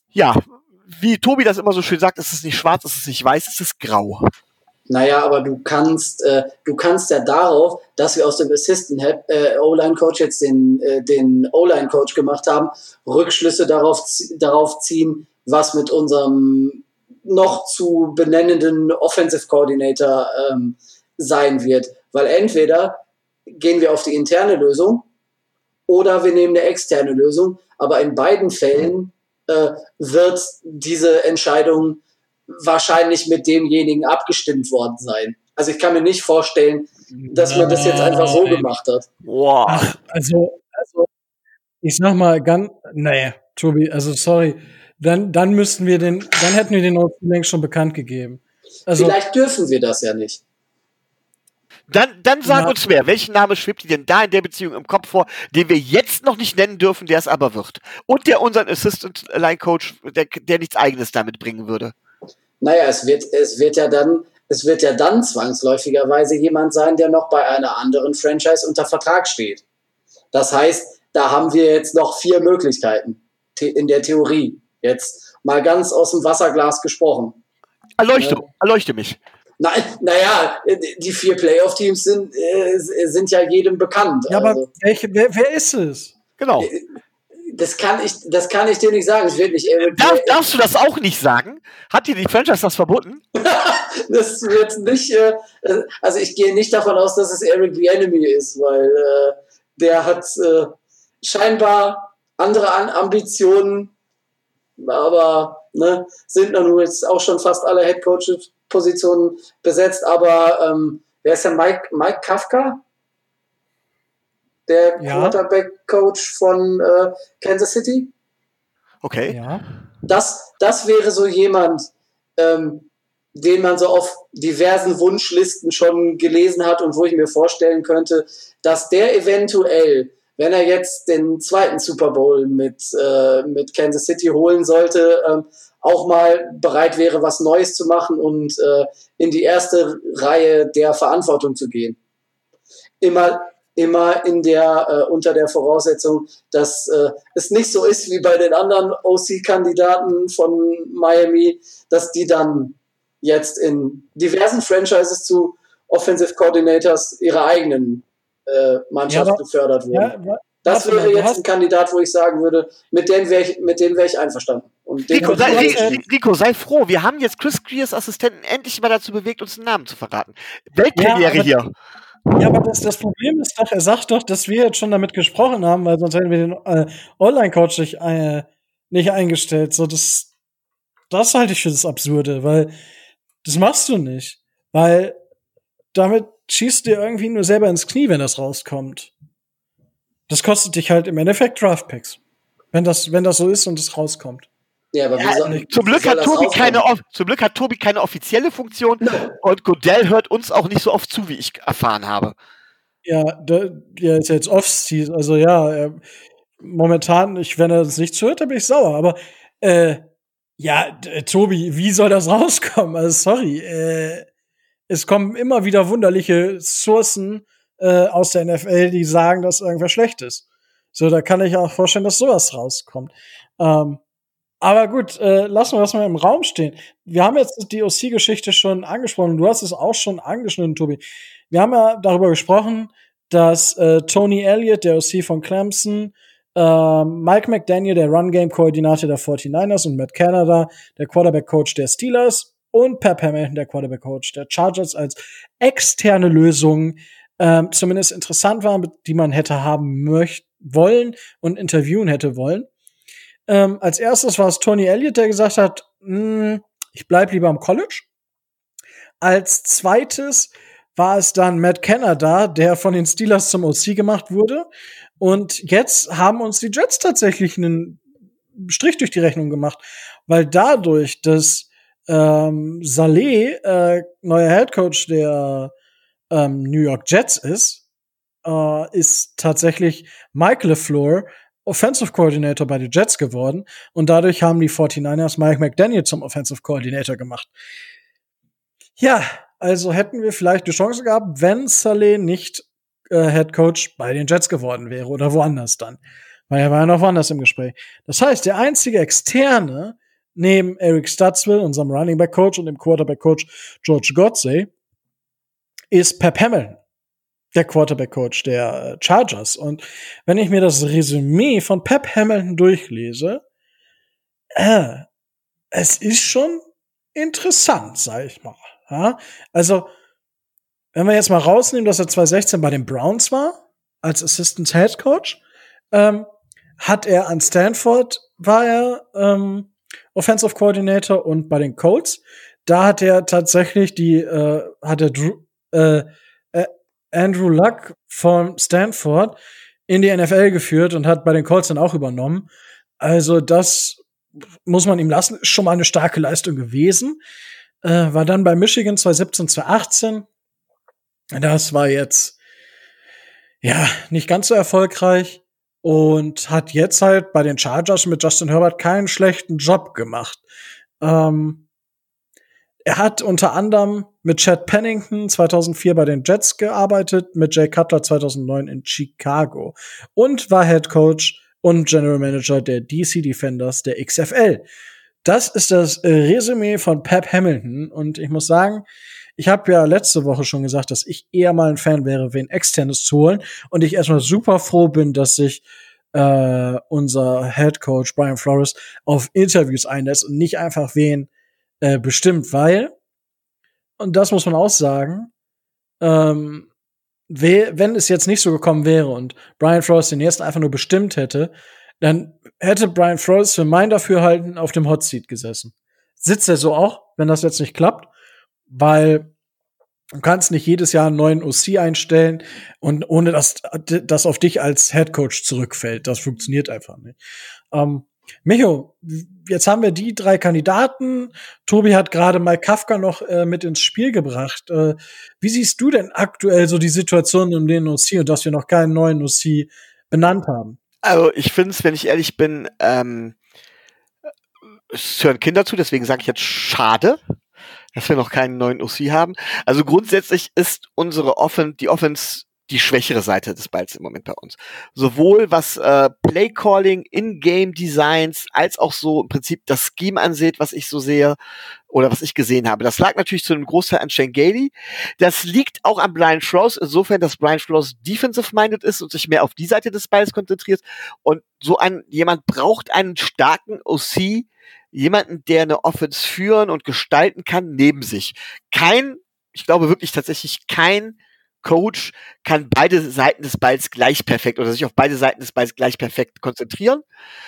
Ja, wie Tobi das immer so schön sagt, ist es nicht schwarz, ist es nicht weiß, ist es grau. Naja, aber du kannst ja darauf, dass wir aus dem Assistant O-Line-Coach jetzt den O-Line-Coach gemacht haben, Rückschlüsse darauf ziehen, was mit unserem noch zu benennenden Offensive Coordinator sein wird. Weil entweder gehen wir auf die interne Lösung oder wir nehmen eine externe Lösung. Aber in beiden Fällen wird diese Entscheidung wahrscheinlich mit demjenigen abgestimmt worden sein. Also ich kann mir nicht vorstellen, dass man das jetzt einfach so gemacht hat. Boah. Ach, also, ich sag mal, Tobi, also sorry, dann hätten wir den OC längst schon bekannt gegeben. Also, Vielleicht dürfen wir das ja nicht. Dann sag uns mehr, welchen Namen schwebt dir denn da in der Beziehung im Kopf vor, den wir jetzt noch nicht nennen dürfen, der es aber wird? Und der unseren Assistant Line Coach, der nichts Eigenes damit bringen würde. Naja, es wird ja dann zwangsläufigerweise jemand sein, der noch bei einer anderen Franchise unter Vertrag steht. Das heißt, da haben wir jetzt noch 4 Möglichkeiten in der Theorie. Jetzt mal ganz aus dem Wasserglas gesprochen. Erleuchte mich. Naja, die 4 Playoff-Teams sind ja jedem bekannt. ja, aber wer ist es? Genau. Das kann ich dir nicht sagen. Es wird nicht Eric Darfst du das auch nicht sagen? Hat dir die Franchise das verboten? Das wird nicht, also ich gehe nicht davon aus, dass es Eric Bieniemy ist, weil der hat scheinbar andere Ambitionen, aber sind nun jetzt auch schon fast alle Headcoach-Positionen besetzt, aber wer ist der Mike Kafka? Der Quarterback-Coach von Kansas City? Okay. Ja. Das wäre so jemand, den man so auf diversen Wunschlisten schon gelesen hat und wo ich mir vorstellen könnte, dass der eventuell, wenn er jetzt den 2. Super Bowl mit Kansas City holen sollte, auch mal bereit wäre, was Neues zu machen und in die erste Reihe der Verantwortung zu gehen. Immer unter der Voraussetzung, dass es nicht so ist wie bei den anderen OC-Kandidaten von Miami, dass die dann jetzt in diversen Franchises zu Offensive Coordinators ihrer eigenen Mannschaft befördert wurden. Ja, das wäre jetzt ein Kandidat, wo ich sagen würde, mit dem wäre ich einverstanden. Und Rico, sei froh, wir haben jetzt Chris Greers Assistenten endlich mal dazu bewegt, uns den Namen zu verraten. Weltpremiere hier. Ja, aber das Problem ist doch, er sagt doch, dass wir jetzt schon damit gesprochen haben, weil sonst hätten wir den Online-Coach nicht eingestellt. So, das halte ich für das Absurde, weil das machst du nicht. Weil damit schießt du dir irgendwie nur selber ins Knie, wenn das rauskommt. Das kostet dich halt im Endeffekt Draftpicks. Wenn das so ist und es rauskommt. Ja, aber zum Glück hat Tobi keine offizielle Funktion und Goodell hört uns auch nicht so oft zu, wie ich erfahren habe. Ja, der ist ja jetzt Off-Season, also momentan, wenn er das nicht zuhört, dann bin ich sauer, aber Tobi, wie soll das rauskommen? Also sorry, es kommen immer wieder wunderliche Sourcen aus der NFL, die sagen, dass irgendwer schlecht ist. So, da kann ich auch vorstellen, dass sowas rauskommt. Aber gut, lassen wir das mal im Raum stehen. Wir haben jetzt die OC-Geschichte schon angesprochen. Du hast es auch schon angeschnitten, Tobi. Wir haben ja darüber gesprochen, dass Tony Elliott, der OC von Clemson, Mike McDaniel, der Run-Game-Koordinator der 49ers und Matt Canada, der Quarterback-Coach der Steelers und Pep Hamilton, der Quarterback-Coach der Chargers, als externe Lösung zumindest interessant waren, die man hätte haben wollen und interviewen hätte wollen. Als erstes war es Tony Elliott, der gesagt hat, ich bleib lieber am College. Als zweites war es dann Matt Canada, der von den Steelers zum OC gemacht wurde. Und jetzt haben uns die Jets tatsächlich einen Strich durch die Rechnung gemacht, weil dadurch, dass Saleh neuer Headcoach der New York Jets ist tatsächlich Mike LaFleur Offensive Coordinator bei den Jets geworden und dadurch haben die 49ers Mike McDaniel zum Offensive Coordinator gemacht. Ja, also hätten wir vielleicht die Chance gehabt, wenn Saleh nicht Head Coach bei den Jets geworden wäre oder woanders dann. Weil er war ja noch woanders im Gespräch. Das heißt, der einzige Externe neben Eric Stutzville, unserem Running Back Coach, und dem Quarterback Coach George Godsey, ist Pep Hamilton, der Quarterback Coach der Chargers. Und wenn ich mir das Resümee von Pep Hamilton durchlese, es ist schon interessant, sag ich mal. Ja? Also, wenn wir jetzt mal rausnehmen, dass er 2016 bei den Browns war, als Assistant Head Coach, hat er an Stanford, war er Offensive Coordinator, und bei den Colts, da hat er tatsächlich Andrew Luck von Stanford in die NFL geführt und hat bei den Colts dann auch übernommen. Also das muss man ihm lassen, ist schon mal eine starke Leistung gewesen. War dann bei Michigan 2017, 2018. Das war jetzt nicht ganz so erfolgreich und hat jetzt halt bei den Chargers mit Justin Herbert keinen schlechten Job gemacht. Er hat unter anderem mit Chad Pennington 2004 bei den Jets gearbeitet, mit Jay Cutler 2009 in Chicago und war Head Coach und General Manager der DC Defenders der XFL. Das ist das Resümee von Pep Hamilton, und ich muss sagen, ich habe ja letzte Woche schon gesagt, dass ich eher mal ein Fan wäre, wen Externes zu holen, und ich erstmal super froh bin, dass sich unser Head Coach Brian Flores auf Interviews einlässt und nicht einfach wen bestimmt, weil, und das muss man auch sagen, wenn es jetzt nicht so gekommen wäre und Brian Flores den ersten einfach nur bestimmt hätte, dann hätte Brian Flores für mein Dafürhalten auf dem Hot Seat gesessen. Sitzt er so auch, wenn das jetzt nicht klappt, weil du kannst nicht jedes Jahr einen neuen OC einstellen und ohne dass das auf dich als Head Coach zurückfällt. Das funktioniert einfach nicht. Micho, jetzt haben wir die 3 Kandidaten. Tobi hat gerade mal Kafka noch mit ins Spiel gebracht. Wie siehst du denn aktuell so die Situation um den OC und dass wir noch keinen neuen OC benannt haben? Also ich finde es, wenn ich ehrlich bin, es hören Kinder zu, deswegen sage ich jetzt schade, dass wir noch keinen neuen OC haben. Also grundsätzlich ist unsere die Offense die schwächere Seite des Balls im Moment bei uns. Sowohl was Play-Calling, In-Game-Designs, als auch so im Prinzip das Scheme ansieht, was ich so sehe oder was ich gesehen habe. Das lag natürlich zu einem Großteil an Shane Gailey. Das liegt auch an Brian Flores, insofern, dass Brian Flores defensive-minded ist und sich mehr auf die Seite des Balls konzentriert. Und jemand braucht einen starken OC, jemanden, der eine Offense führen und gestalten kann, neben sich. Ich glaube wirklich tatsächlich kein Coach kann beide Seiten des Balls gleich perfekt oder sich auf beide Seiten des Balls gleich perfekt konzentrieren.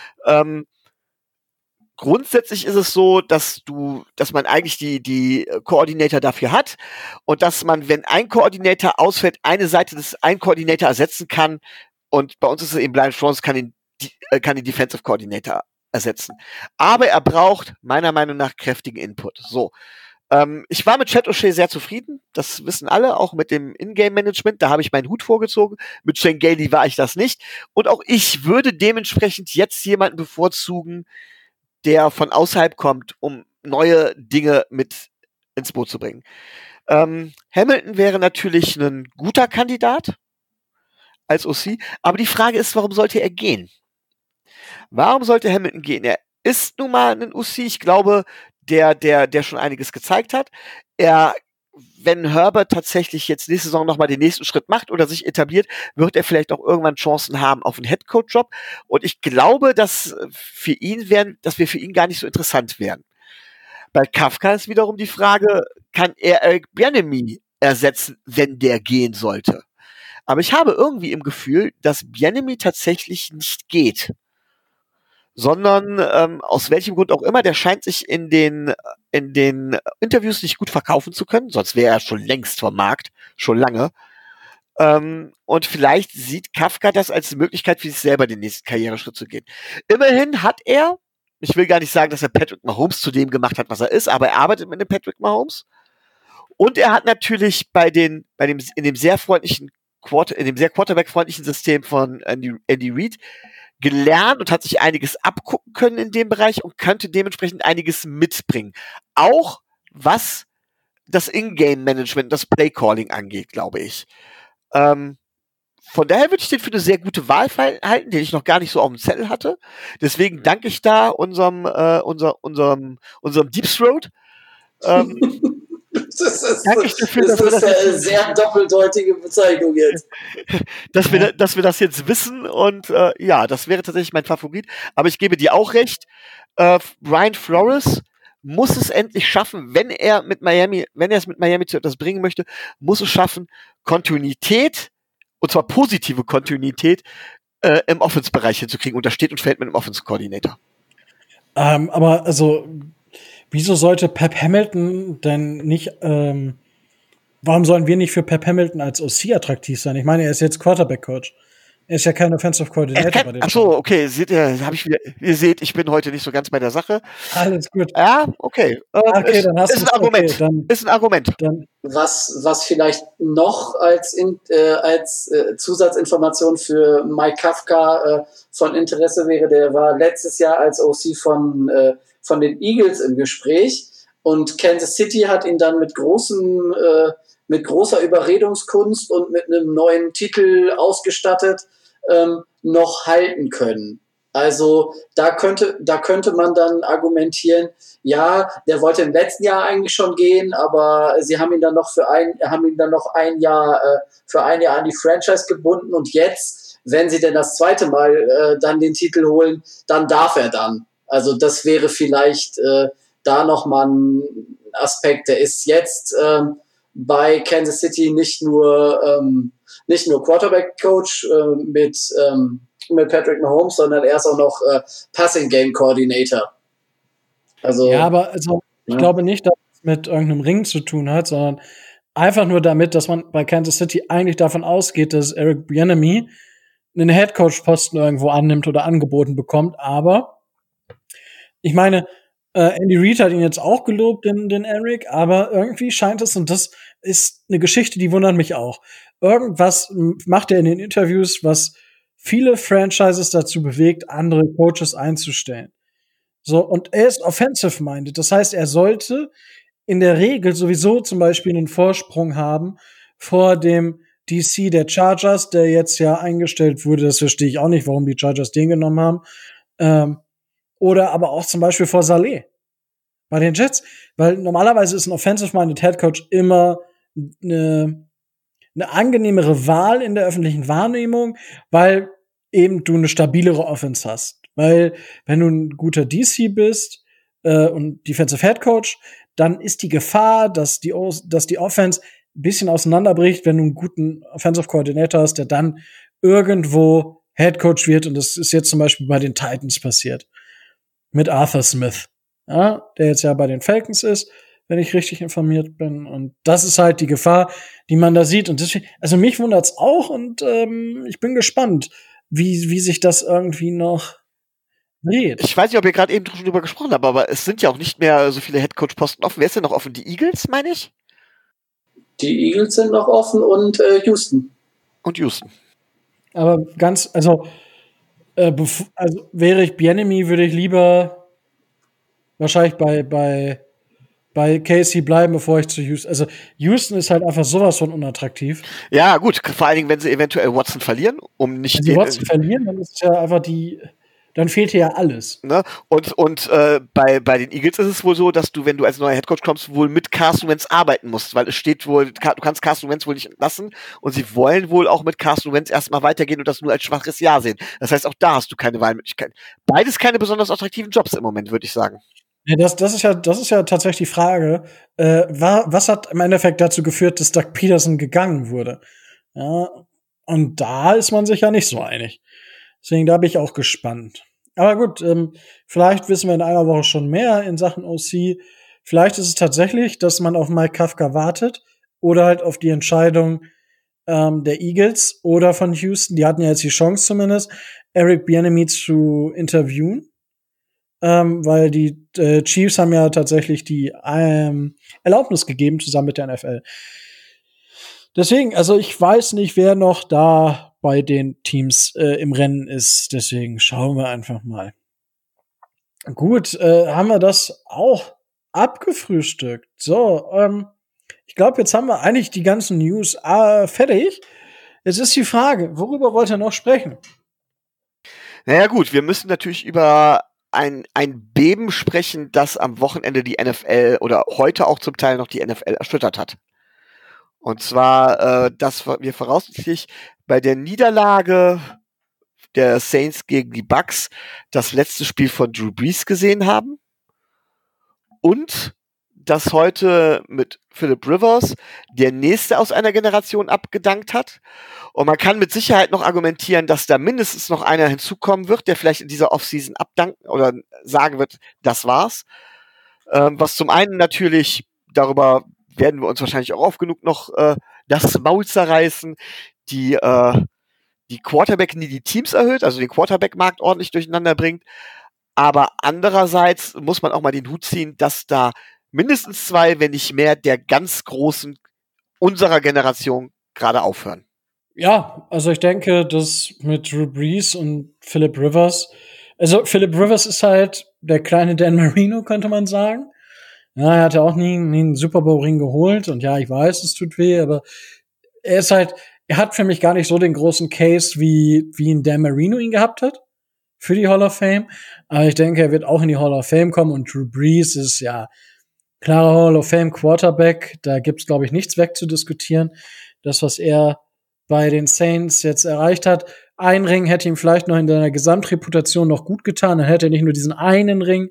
Grundsätzlich ist es so, dass man eigentlich die Koordinator dafür hat und dass man, wenn ein Koordinator ausfällt, eine Seite des einen Koordinator ersetzen kann, und bei uns ist es eben Brian Flores kann den Defensive Coordinator ersetzen. Aber er braucht meiner Meinung nach kräftigen Input. So. Ich war mit Chad O'Shea sehr zufrieden. Das wissen alle, auch mit dem Ingame-Management. Da habe ich meinen Hut vorgezogen. Mit Shane Gailey war ich das nicht. Und auch ich würde dementsprechend jetzt jemanden bevorzugen, der von außerhalb kommt, um neue Dinge mit ins Boot zu bringen. Hamilton wäre natürlich ein guter Kandidat als OC. Aber die Frage ist, warum sollte er gehen? Warum sollte Hamilton gehen? Er ist nun mal ein OC. Ich glaube, der schon einiges gezeigt hat. Wenn Herbert tatsächlich jetzt nächste Saison nochmal den nächsten Schritt macht oder sich etabliert, wird er vielleicht auch irgendwann Chancen haben auf einen Headcoach-Job. Und ich glaube, dass wir für ihn gar nicht so interessant wären. Bei Kafka ist wiederum die Frage, kann er Eric Bieniemy ersetzen, wenn der gehen sollte? Aber ich habe irgendwie im Gefühl, dass Bieniemy tatsächlich nicht geht. Sondern aus welchem Grund auch immer, der scheint sich in den Interviews nicht gut verkaufen zu können, sonst wäre er schon längst vom Markt, schon lange. Und vielleicht sieht Kafka das als Möglichkeit für sich selber, den nächsten Karriereschritt zu gehen. Immerhin hat er, ich will gar nicht sagen, dass er Patrick Mahomes zu dem gemacht hat, was er ist, aber er arbeitet mit dem Patrick Mahomes. Und er hat natürlich in dem sehr Quarterback-freundlichen System von Andy Reid gelernt und hat sich einiges abgucken können in dem Bereich und könnte dementsprechend einiges mitbringen. Auch was das In-Game-Management, das Play-Calling angeht, glaube ich. Von daher würde ich den für eine sehr gute Wahl halten, den ich noch gar nicht so auf dem Zettel hatte. Deswegen danke ich da unserem Deep Throat. Das ist Danke ich dafür, das ist eine sehr doppeldeutige Bezeichnung jetzt. dass wir das jetzt wissen und ja, das wäre tatsächlich mein Favorit. Aber ich gebe dir auch recht, Brian Flores muss es endlich schaffen, wenn er es mit Miami zu etwas bringen möchte, muss es schaffen, Kontinuität, und zwar positive Kontinuität, im Offense-Bereich hinzukriegen. Und das steht und fällt mit dem Offense-Coordinator. Aber also, wieso sollte Pep Hamilton denn nicht, warum sollen wir nicht für Pep Hamilton als OC attraktiv sein? Ich meine, er ist jetzt Quarterback-Coach. Er ist ja kein Offensive Coordinator bei den Ach so, okay, ihr seht, ich bin heute nicht so ganz bei der Sache. Alles gut. Ja, okay. Okay, dann hast du ist ein Argument. Okay, ist ein Argument. Dann, Was vielleicht noch als Zusatzinformation für Mike Kafka von Interesse wäre, der war letztes Jahr als OC von den Eagles im Gespräch und Kansas City hat ihn dann mit großer Überredungskunst und mit einem neuen Titel ausgestattet noch halten können. Also da könnte man dann argumentieren, ja, der wollte im letzten Jahr eigentlich schon gehen, aber sie haben ihn dann noch ein Jahr an die Franchise gebunden und jetzt, wenn sie denn das zweite Mal dann den Titel holen, dann darf er dann. Also das wäre vielleicht da nochmal ein Aspekt. Der ist jetzt bei Kansas City nicht nur Quarterback-Coach mit Patrick Mahomes, sondern er ist auch noch Passing Game Coordinator. Also, ja, aber also, ich glaube nicht, dass es mit irgendeinem Ring zu tun hat, sondern einfach nur damit, dass man bei Kansas City eigentlich davon ausgeht, dass Eric Bieniemy einen Headcoach-Posten irgendwo annimmt oder angeboten bekommt. Aber ich meine, Andy Reid hat ihn jetzt auch gelobt, den Eric, aber irgendwie scheint es, und das ist eine Geschichte, die wundert mich auch. Irgendwas macht er in den Interviews, was viele Franchises dazu bewegt, andere Coaches einzustellen. So, und er ist offensive-minded. Das heißt, er sollte in der Regel sowieso zum Beispiel einen Vorsprung haben vor dem DC der Chargers, der jetzt ja eingestellt wurde. Das verstehe ich auch nicht, warum die Chargers den genommen haben. Oder aber auch zum Beispiel vor Saleh bei den Jets. Weil normalerweise ist ein offensive-minded Headcoach immer eine angenehmere Wahl in der öffentlichen Wahrnehmung, weil eben du eine stabilere Offense hast. Weil wenn du ein guter DC bist und Defensive Head Coach, dann ist die Gefahr, dass die Offense ein bisschen auseinanderbricht, wenn du einen guten Offensive Coordinator hast, der dann irgendwo Head Coach wird. Und das ist jetzt zum Beispiel bei den Titans passiert. Mit Arthur Smith, ja, der jetzt ja bei den Falcons ist, wenn ich richtig informiert bin. Und das ist halt die Gefahr, die man da sieht. Und deswegen, also mich wundert's auch und ich bin gespannt, wie sich das irgendwie noch dreht. Ich weiß nicht, ob ihr gerade eben schon drüber gesprochen habt, aber es sind ja auch nicht mehr so viele Headcoach-Posten offen. Wer ist denn noch offen? Die Eagles, meine ich? Die Eagles sind noch offen und Houston. Und Houston. Aber also wäre ich Bieniemy, würde ich lieber wahrscheinlich bei Casey bleiben, bevor ich zu Houston. Also Houston ist halt einfach sowas von unattraktiv. Ja, gut, vor allen Dingen, wenn sie eventuell Watson verlieren, um nicht. Wenn sie Watson verlieren, dann ist es ja einfach dann fehlt hier ja alles. Ne? Und bei den Eagles ist es wohl so, dass du, wenn du als neuer Headcoach kommst, wohl mit Carson Wentz arbeiten musst, weil es steht wohl, du kannst Carson Wentz wohl nicht entlassen und sie wollen wohl auch mit Carson Wentz erstmal weitergehen und das nur als schwaches Jahr sehen. Das heißt, auch da hast du keine Wahlmöglichkeit. Beides keine besonders attraktiven Jobs im Moment, würde ich sagen. Ja, das ist ja tatsächlich die Frage, was hat im Endeffekt dazu geführt, dass Doug Peterson gegangen wurde? Ja, und da ist man sich ja nicht so einig. Deswegen, da bin ich auch gespannt. Aber gut, vielleicht wissen wir in einer Woche schon mehr in Sachen OC. Vielleicht ist es tatsächlich, dass man auf Mike Kafka wartet oder halt auf die Entscheidung der Eagles oder von Houston. Die hatten ja jetzt die Chance zumindest, Eric Bieniemy zu interviewen. Weil die Chiefs haben ja tatsächlich die Erlaubnis gegeben, zusammen mit der NFL. Deswegen, also ich weiß nicht, wer noch da bei den Teams im Rennen ist. Deswegen schauen wir einfach mal. Gut, haben wir das auch abgefrühstückt. So, ich glaube, jetzt haben wir eigentlich die ganzen News fertig. Jetzt ist die Frage, worüber wollt ihr noch sprechen? Naja gut, wir müssen natürlich über ein Beben sprechen, das am Wochenende die NFL oder heute auch zum Teil noch die NFL erschüttert hat. Und zwar, dass wir voraussichtlich bei der Niederlage der Saints gegen die Bucks das letzte Spiel von Drew Brees gesehen haben und dass heute mit Philip Rivers der nächste aus einer Generation abgedankt hat. Und man kann mit Sicherheit noch argumentieren, dass da mindestens noch einer hinzukommen wird, der vielleicht in dieser Offseason abdanken oder sagen wird, das war's. Was zum einen natürlich, darüber werden wir uns wahrscheinlich auch oft genug noch das Maul zerreißen, die Quarterback nie die Teams erhöht, also den Quarterback-Markt ordentlich durcheinander bringt. Aber andererseits muss man auch mal den Hut ziehen, dass da mindestens 2, wenn nicht mehr, der ganz Großen unserer Generation gerade aufhören. Ja, also ich denke, dass mit Drew Brees und Philip Rivers, also Philip Rivers ist halt der kleine Dan Marino, könnte man sagen. Ja, er hat ja auch nie einen Super Bowl-Ring geholt und ja, ich weiß, es tut weh, aber er hat für mich gar nicht so den großen Case, wie ein Dan Marino ihn gehabt hat für die Hall of Fame. Aber ich denke, er wird auch in die Hall of Fame kommen und Drew Brees ist ja klarer Hall of Fame Quarterback. Da gibt's, glaube ich, nichts wegzudiskutieren. Das, was er bei den Saints jetzt erreicht hat, ein Ring hätte ihm vielleicht noch in seiner Gesamtreputation noch gut getan. Dann hätte er nicht nur diesen einen Ring.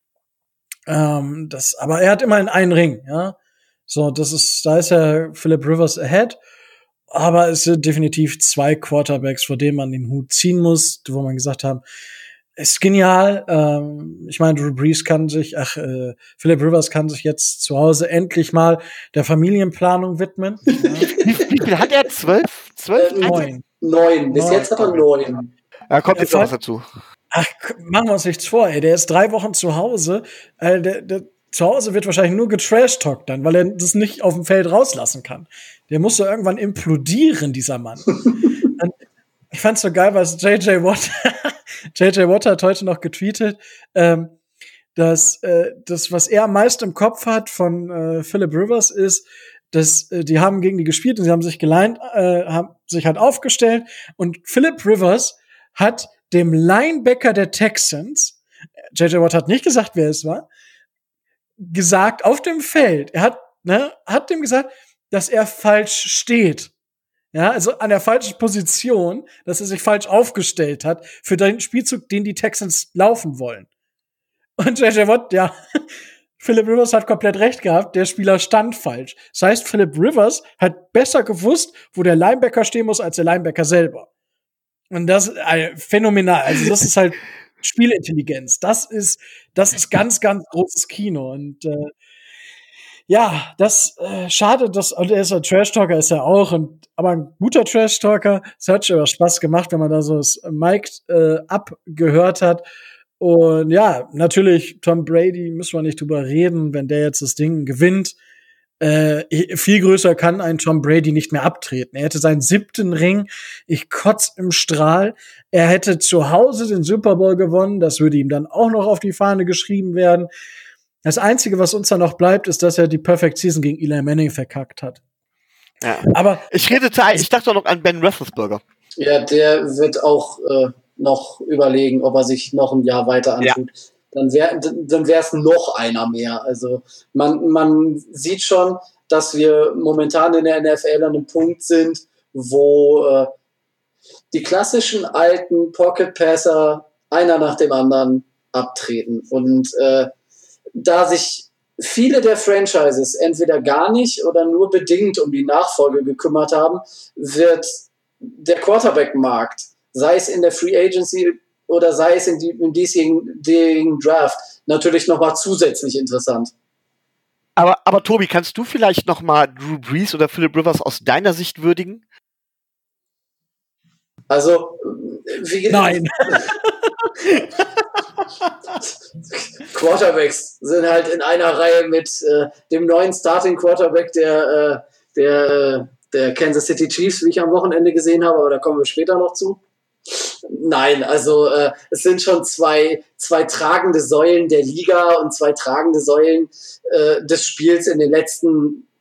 Aber er hat immerhin einen Ring, ja. So, da ist ja Philip Rivers ahead. Aber es sind definitiv 2 Quarterbacks, vor denen man den Hut ziehen muss, wo man gesagt haben, ist genial. Ich meine, Drew Brees Philip Rivers kann sich jetzt zu Hause endlich mal der Familienplanung widmen. Ja. Wie viel hat er? 12? 9. Bis jetzt hat er 9. Da kommt jetzt noch was dazu. Ach, machen wir uns nichts vor, ey. Der ist 3 Wochen zu Hause. Der zu Hause wird wahrscheinlich nur getrashtalkt dann, weil er das nicht auf dem Feld rauslassen kann. Der muss so irgendwann implodieren, dieser Mann. Ich fand's so geil, was JJ Watt hat heute noch getweetet, dass das, was er am meisten im Kopf hat von Philip Rivers, ist, dass die haben gegen die gespielt und sie haben sich geleint, haben sich halt aufgestellt und Philip Rivers hat dem Linebacker der Texans, JJ Watt hat nicht gesagt, wer es war, gesagt auf dem Feld, er hat dem gesagt, dass er falsch steht. Ja, also an der falschen Position, dass er sich falsch aufgestellt hat für den Spielzug, den die Texans laufen wollen. Und JJ Watt, ja, Philip Rivers hat komplett recht gehabt, der Spieler stand falsch. Das heißt, Philip Rivers hat besser gewusst, wo der Linebacker stehen muss, als der Linebacker selber. Und das ist phänomenal. Also das ist halt Spielintelligenz. Das ist ganz, ganz großes Kino. Und ja, das schade, und er ist ein Trash-Talker, ist er auch, aber ein guter Trash-Talker. Es hat schon Spaß gemacht, wenn man da so das Mic abgehört hat. Und ja, natürlich, Tom Brady, müssen wir nicht drüber reden, wenn der jetzt das Ding gewinnt. Viel größer kann ein Tom Brady nicht mehr abtreten. Er hätte seinen 7. Ring. Ich kotz im Strahl. Er hätte zu Hause den Super Bowl gewonnen. Das würde ihm dann auch noch auf die Fahne geschrieben werden. Das Einzige, was uns dann noch bleibt, ist, dass er die Perfect Season gegen Eli Manning verkackt hat. Ja. Aber ich dachte noch an Ben Roethlisberger. Ja, der wird auch noch überlegen, ob er sich noch ein Jahr weiter antut. Ja. Dann wäre es noch einer mehr. Also man sieht schon, dass wir momentan in der NFL an einem Punkt sind, wo die klassischen alten Pocket Passer einer nach dem anderen abtreten. Und da sich viele der Franchises entweder gar nicht oder nur bedingt um die Nachfolge gekümmert haben, wird der Quarterback-Markt, sei es in der Free Agency oder sei es im diesjährigen Draft, natürlich nochmal zusätzlich interessant. Aber Tobi, kannst du vielleicht nochmal Drew Brees oder Philip Rivers aus deiner Sicht würdigen? Also, nein. Quarterbacks sind halt in einer Reihe mit dem neuen Starting Quarterback der Kansas City Chiefs, wie ich am Wochenende gesehen habe, aber da kommen wir später noch zu. Nein, also es sind schon zwei tragende Säulen der Liga und 2 tragende Säulen des Spiels in den letzten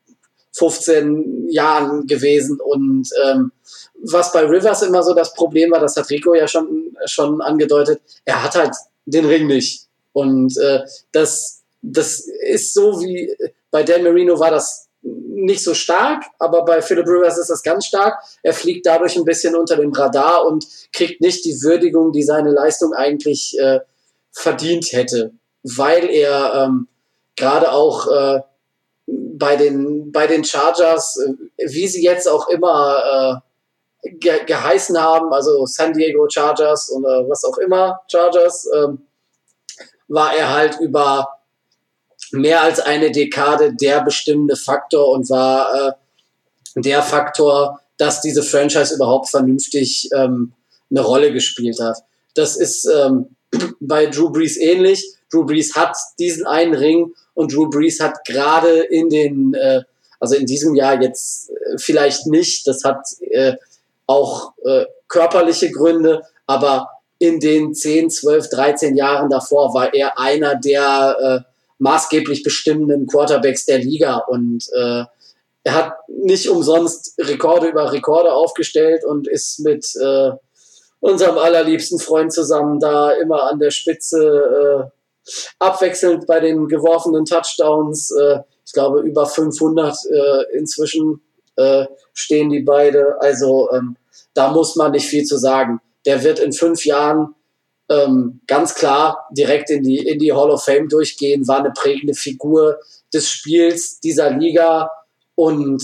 15 Jahren gewesen. Und was bei Rivers immer so das Problem war, das hat Rico ja schon angedeutet, er hat halt den Ring nicht. Und das ist so wie bei Dan Marino war das nicht so stark, aber bei Philip Rivers ist das ganz stark. Er fliegt dadurch ein bisschen unter dem Radar und kriegt nicht die Würdigung, die seine Leistung eigentlich verdient hätte, weil er gerade auch bei den Chargers, wie sie jetzt auch immer geheißen haben, also San Diego Chargers oder was auch immer Chargers, war er halt über mehr als eine Dekade der bestimmende Faktor und war der Faktor, dass diese Franchise überhaupt vernünftig eine Rolle gespielt hat. Das ist bei Drew Brees ähnlich. Drew Brees hat diesen einen Ring und Drew Brees hat gerade in diesem Jahr jetzt vielleicht nicht, das hat auch körperliche Gründe, aber in den 10, 12, 13 Jahren davor war er einer der maßgeblich bestimmenden Quarterbacks der Liga und er hat nicht umsonst Rekorde über Rekorde aufgestellt und ist mit unserem allerliebsten Freund zusammen da immer an der Spitze abwechselnd bei den geworfenen Touchdowns. Ich glaube, über 500 inzwischen stehen die beide. Also da muss man nicht viel zu sagen. Der wird in 5 Jahren ganz klar direkt in die Hall of Fame durchgehen, war eine prägende Figur des Spiels dieser Liga und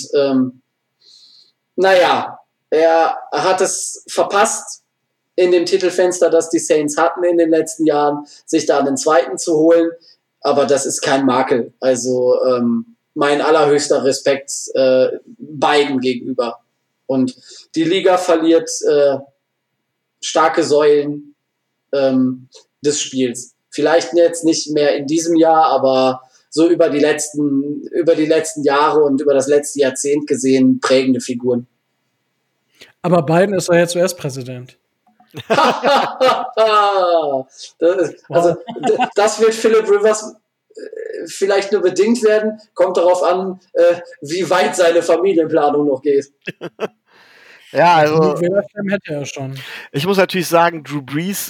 er hat es verpasst, in dem Titelfenster, das die Saints hatten in den letzten Jahren, sich da einen zweiten zu holen, aber das ist kein Makel. Also mein allerhöchster Respekt beiden gegenüber. Und die Liga verliert starke Säulen des Spiels. Vielleicht jetzt nicht mehr in diesem Jahr, aber so über die letzten Jahre und über das letzte Jahrzehnt gesehen prägende Figuren. Aber Biden ist ja jetzt US-Präsident. Das wird Philip Rivers vielleicht nur bedingt werden. Kommt darauf an, wie weit seine Familienplanung noch geht. Ja, also hätte er schon. Ich muss natürlich sagen, Drew Brees,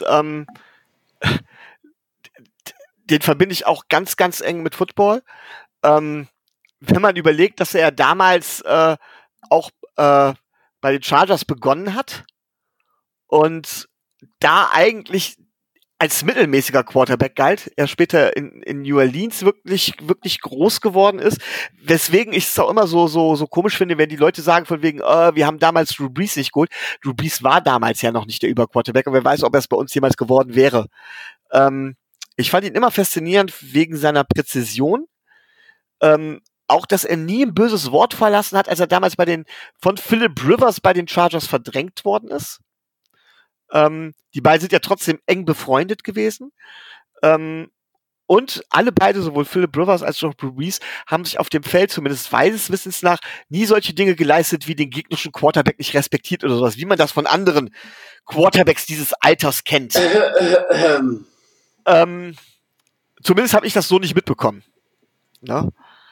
den verbinde ich auch ganz, ganz eng mit Football. Wenn man überlegt, dass er damals auch bei den Chargers begonnen hat und da eigentlich als mittelmäßiger Quarterback galt, er später in New Orleans wirklich, wirklich groß geworden ist, weswegen ich es auch immer so komisch finde, wenn die Leute sagen von wegen, wir haben damals Drew Brees nicht geholt. Drew Brees war damals ja noch nicht der Überquarterback und wer weiß, ob er es bei uns jemals geworden wäre. Ich fand ihn immer faszinierend wegen seiner Präzision, auch, dass er nie ein böses Wort verlassen hat, als er damals von Philip Rivers bei den Chargers verdrängt worden ist. Die beiden sind ja trotzdem eng befreundet gewesen. Und alle beide, sowohl Philip Rivers als auch Drew Brees, haben sich auf dem Feld, zumindest meines Wissens nach, nie solche Dinge geleistet, wie den gegnerischen Quarterback nicht respektiert oder sowas, wie man das von anderen Quarterbacks dieses Alters kennt. Zumindest habe ich das so nicht mitbekommen. Ja?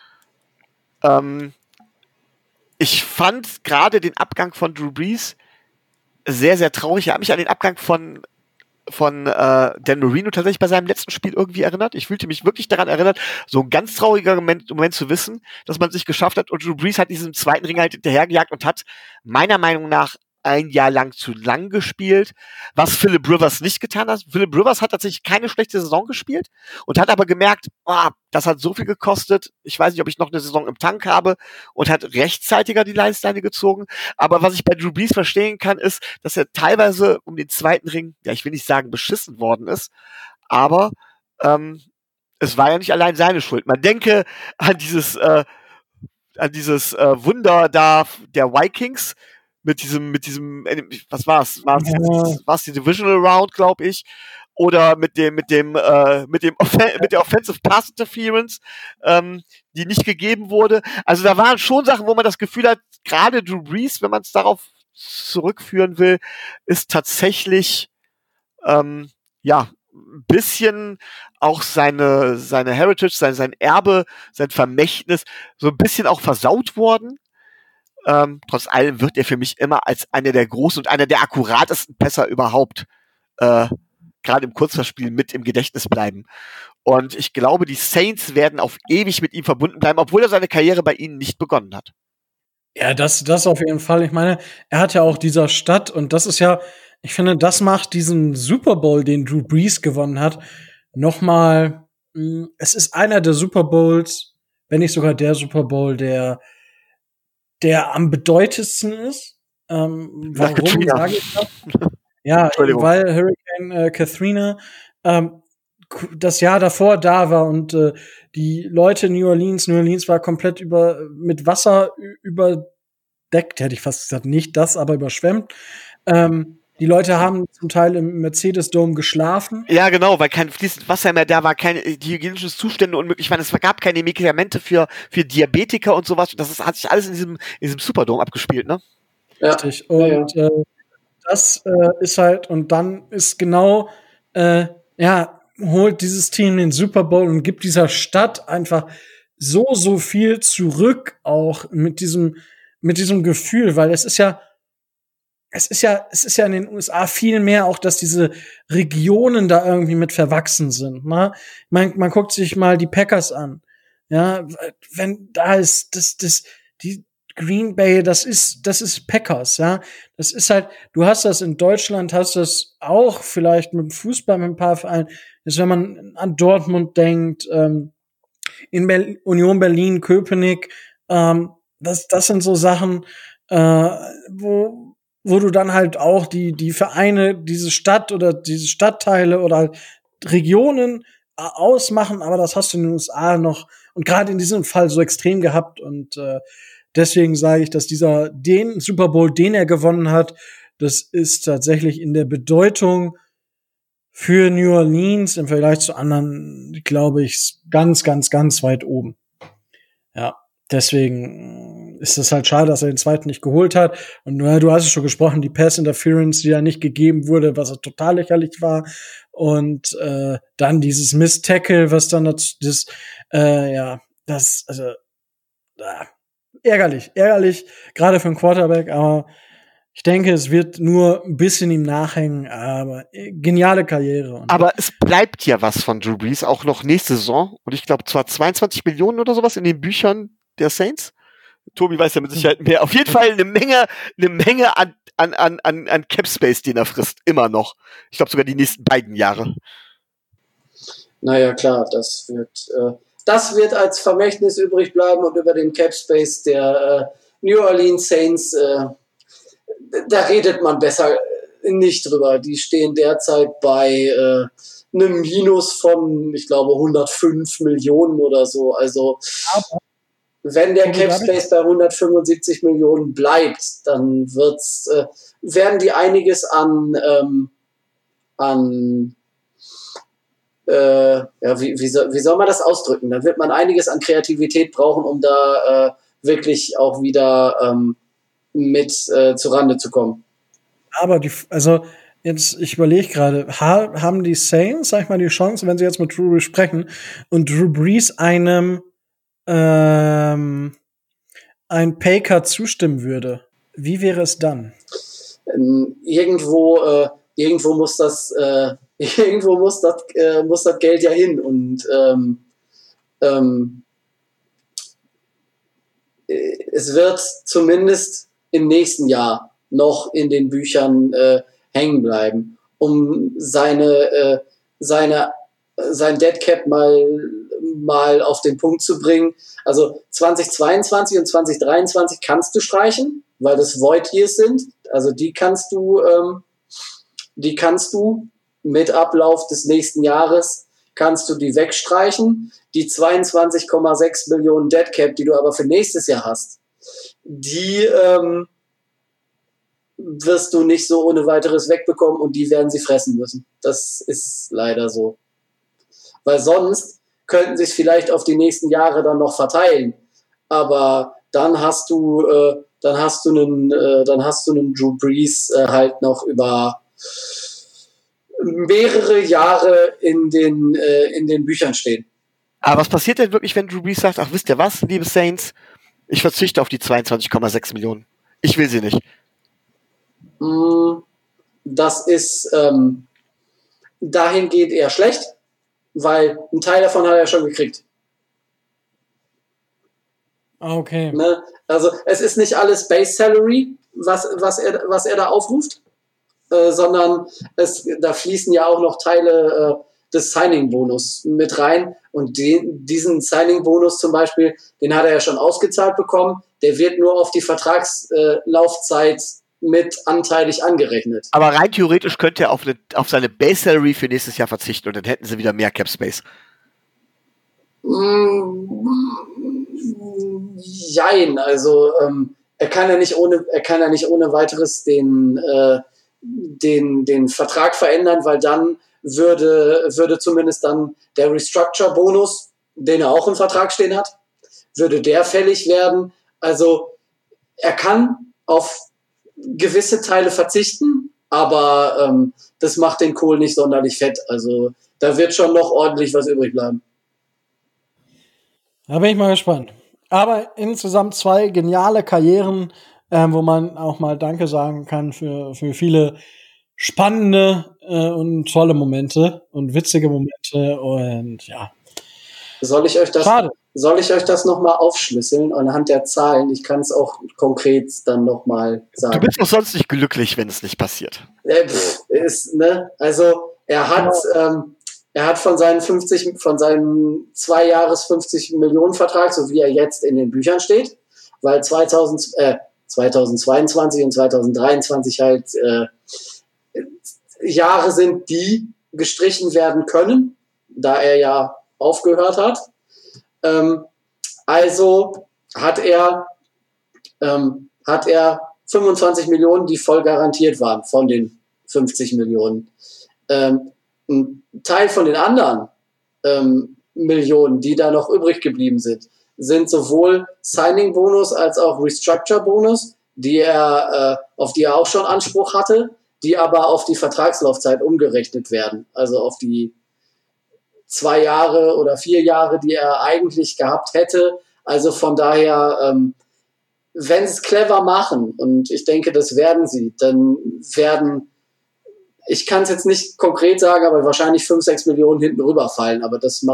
Ich fand gerade den Abgang von Drew Brees sehr, sehr traurig. Ich habe mich an den Abgang von Dan Marino tatsächlich bei seinem letzten Spiel irgendwie erinnert. Ich fühlte mich wirklich daran erinnert, so ein ganz trauriger Moment zu wissen, dass man sich geschafft hat und Drew Brees hat diesen zweiten Ring halt hinterhergejagt und hat meiner Meinung nach ein Jahr lang zu lang gespielt, was Philip Rivers nicht getan hat. Philip Rivers hat tatsächlich keine schlechte Saison gespielt und hat aber gemerkt, das hat so viel gekostet, ich weiß nicht, ob ich noch eine Saison im Tank habe und hat rechtzeitiger die Leistleine gezogen. Aber was ich bei Drew Brees verstehen kann, ist, dass er teilweise um den zweiten Ring, ja, ich will nicht sagen beschissen worden ist, aber es war ja nicht allein seine Schuld. Man denke an dieses Wunder da der Vikings, mit diesem, was war's? War's die Divisional Round, glaube ich, oder mit der Offensive Pass Interference, die nicht gegeben wurde. Also da waren schon Sachen, wo man das Gefühl hat, gerade Drew Brees, wenn man es darauf zurückführen will, ist tatsächlich ein bisschen auch seine Heritage, sein Erbe, sein Vermächtnis so ein bisschen auch versaut worden. Trotz allem wird er für mich immer als einer der großen und einer der akkuratesten Pässer überhaupt gerade im Kurzpassspiel mit im Gedächtnis bleiben. Und ich glaube, die Saints werden auf ewig mit ihm verbunden bleiben, obwohl er seine Karriere bei ihnen nicht begonnen hat. Ja, das auf jeden Fall. Ich meine, er hat ja auch dieser Stadt und das ist ja, ich finde, das macht diesen Super Bowl, den Drew Brees gewonnen hat, nochmal, es ist einer der Super Bowls, wenn nicht sogar der Super Bowl, der am bedeutendsten ist. Warum sage ich das? Ja, weil Hurricane Katrina das Jahr davor da war und die Leute in New Orleans war komplett mit Wasser überdeckt, hätte ich fast gesagt, nicht das, aber überschwemmt. Die Leute haben zum Teil im Mercedes-Dome geschlafen. Ja, genau, weil kein fließendes Wasser mehr da war, die hygienischen Zustände unmöglich waren. Es gab keine Medikamente für Diabetiker und sowas. Hat sich alles in diesem Superdome abgespielt, ne? Ja. Richtig. Und das ist halt, und dann ist genau, holt dieses Team den Super Bowl und gibt dieser Stadt einfach so viel zurück, auch mit diesem Gefühl, weil es ist ja in den USA viel mehr auch, dass diese Regionen da irgendwie mit verwachsen sind, ne? Man guckt sich mal die Packers an. Ja, wenn da ist die Green Bay, das ist Packers, ja. Das ist halt, du hast das in Deutschland, hast das auch vielleicht mit dem Fußball, mit ein paar Vereinen, ist, wenn man an Dortmund denkt, in Union Berlin, Köpenick, das sind so Sachen, wo du dann halt auch die Vereine, diese Stadt oder diese Stadtteile oder halt Regionen ausmachen, aber das hast du in den USA noch und gerade in diesem Fall so extrem gehabt und deswegen sage ich, dass den Super Bowl, den er gewonnen hat, das ist tatsächlich in der Bedeutung für New Orleans im Vergleich zu anderen, glaube ich, ganz, ganz, ganz weit oben. Ja, deswegen ist es halt schade, dass er den zweiten nicht geholt hat. Und du hast es schon gesprochen, die Pass Interference, die ja nicht gegeben wurde, was total lächerlich war. Und dann dieses Missed Tackle, was dann ärgerlich, gerade für einen Quarterback, aber ich denke, es wird nur ein bisschen ihm nachhängen, aber geniale Karriere. Aber es bleibt ja was von Drew Brees, auch noch nächste Saison. Und ich glaube, zwar 22 Millionen oder sowas in den Büchern der Saints. Tobi weiß ja mit Sicherheit mehr. Auf jeden Fall eine Menge an Cap Space, den er frisst. Immer noch. Ich glaube sogar die nächsten beiden Jahre. Naja, klar, das wird als Vermächtnis übrig bleiben und über den Cap Space der New Orleans Saints, da redet man besser nicht drüber. Die stehen derzeit bei einem Minus von, ich glaube, 105 Millionen oder so. Also wenn der Cap Space bei 175 Millionen bleibt, dann werden die einiges wie soll man das ausdrücken? Da wird man einiges an Kreativität brauchen, um da wirklich auch wieder mit zurande zu kommen. Aber jetzt, ich überlege gerade, haben die Saints, sag ich mal, die Chance, wenn sie jetzt mit Drew Brees sprechen und Drew Brees einem ein Paycard zustimmen würde, wie wäre es dann? Irgendwo muss das Geld ja hin und es wird zumindest im nächsten Jahr noch in den Büchern hängen bleiben, um sein Dead Cap mal auf den Punkt zu bringen. Also 2022 und 2023 kannst du streichen, weil das Void Years sind. Also die kannst du mit Ablauf des nächsten Jahres kannst du die wegstreichen. Die 22,6 Millionen Dead Cap, die du aber für nächstes Jahr hast, die wirst du nicht so ohne weiteres wegbekommen und die werden sie fressen müssen. Das ist leider so. Weil sonst könnten sie es vielleicht auf die nächsten Jahre dann noch verteilen. Aber dann hast du einen Drew Brees halt noch über mehrere Jahre in den Büchern stehen. Aber was passiert denn wirklich, wenn Drew Brees sagt, ach, wisst ihr was, liebe Saints, ich verzichte auf die 22,6 Millionen. Ich will sie nicht. Das ist dahingehend eher schlecht, weil ein Teil davon hat er schon gekriegt. Okay. Ne? Also es ist nicht alles Base Salary, was er da aufruft, sondern da fließen ja auch noch Teile des Signing-Bonus mit rein. Und diesen Signing-Bonus zum Beispiel, den hat er ja schon ausgezahlt bekommen. Der wird nur auf die Vertragslaufzeit mit anteilig angerechnet. Aber rein theoretisch könnte er auf seine Base Salary für nächstes Jahr verzichten und dann hätten sie wieder mehr Cap Space. Jein, also er kann ja nicht ohne weiteres den Vertrag verändern, weil dann würde zumindest dann der Restructure-Bonus, den er auch im Vertrag stehen hat, würde der fällig werden. Also er kann auf gewisse Teile verzichten, aber das macht den Kohl nicht sonderlich fett. Also da wird schon noch ordentlich was übrig bleiben. Da bin ich mal gespannt. Aber insgesamt 2 geniale Karrieren, wo man auch mal Danke sagen kann für viele spannende und tolle Momente und witzige Momente und ja. Soll ich euch das nochmal aufschlüsseln anhand der Zahlen? Ich kann es auch konkret dann nochmal sagen. Du bist doch sonst nicht glücklich, wenn es nicht passiert. Also er hat von seinen 2 Jahres 50 Millionen Vertrag, so wie er jetzt in den Büchern steht, weil 2022 und 2023 halt Jahre sind, die gestrichen werden können, da er ja aufgehört hat. Also hat er 25 Millionen, die voll garantiert waren von den 50 Millionen. Ein Teil von den anderen Millionen, die da noch übrig geblieben sind sowohl Signing-Bonus als auch Restructure-Bonus, auf die er auch schon Anspruch hatte, die aber auf die Vertragslaufzeit umgerechnet werden. Also auf die 2 Jahre oder 4 Jahre, die er eigentlich gehabt hätte. Also von daher, wenn sie es clever machen, und ich denke, das werden sie, dann ich kann es jetzt nicht konkret sagen, aber wahrscheinlich 5-6 Millionen hinten rüberfallen. Aber das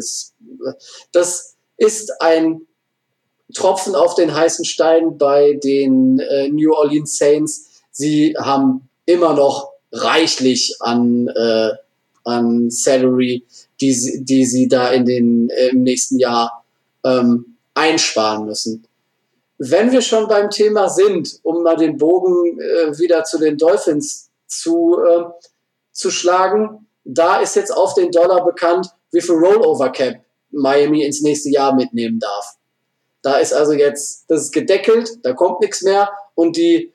ist ein Tropfen auf den heißen Stein bei den New Orleans Saints. Sie haben immer noch reichlich an Salary, die sie da im nächsten Jahr einsparen müssen. Wenn wir schon beim Thema sind, um mal den Bogen wieder zu den Dolphins zu schlagen, da ist jetzt auf den Dollar bekannt, wie viel Rollover Cap Miami ins nächste Jahr mitnehmen darf. Da ist also jetzt, das ist gedeckelt, da kommt nichts mehr, und die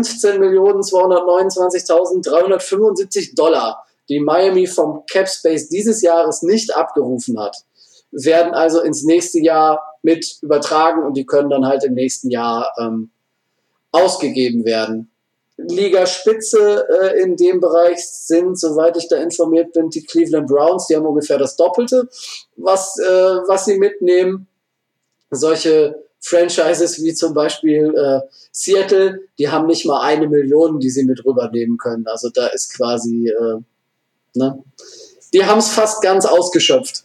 15.229.375 $, die Miami vom Cap Space dieses Jahres nicht abgerufen hat, werden also ins nächste Jahr mit übertragen, und die können dann halt im nächsten Jahr ausgegeben werden. Ligaspitze in dem Bereich sind, soweit ich da informiert bin, die Cleveland Browns. Die haben ungefähr das Doppelte, was sie mitnehmen. Solche Franchises wie zum Beispiel Seattle, die haben nicht mal 1 Million, die sie mit rübernehmen können. Also da ist quasi, die haben es fast ganz ausgeschöpft.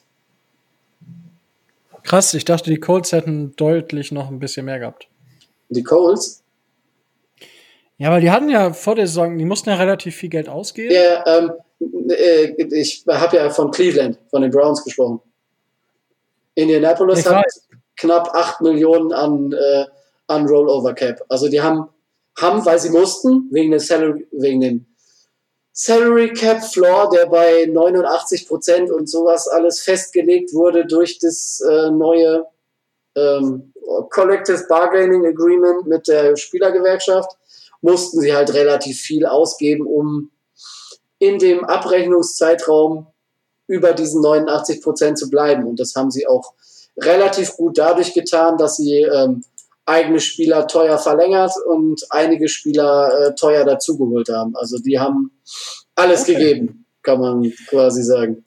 Krass, ich dachte, die Colts hätten deutlich noch ein bisschen mehr gehabt. Die Colts? Ja, weil die hatten ja vor der Saison, die mussten ja relativ viel Geld ausgeben. Ja, ich habe ja von Cleveland, von den Browns gesprochen. Indianapolis hat knapp 8 Millionen an Rollover Cap. Also die haben, weil sie mussten, wegen dem Salary Cap Floor, der bei 89% und sowas alles festgelegt wurde durch das neue Collective Bargaining Agreement mit der Spielergewerkschaft, mussten sie halt relativ viel ausgeben, um in dem Abrechnungszeitraum über diesen 89% zu bleiben. Und das haben sie auch relativ gut dadurch getan, dass sie eigene Spieler teuer verlängert und einige Spieler teuer dazugeholt haben. Also die haben alles gegeben. kann man quasi sagen.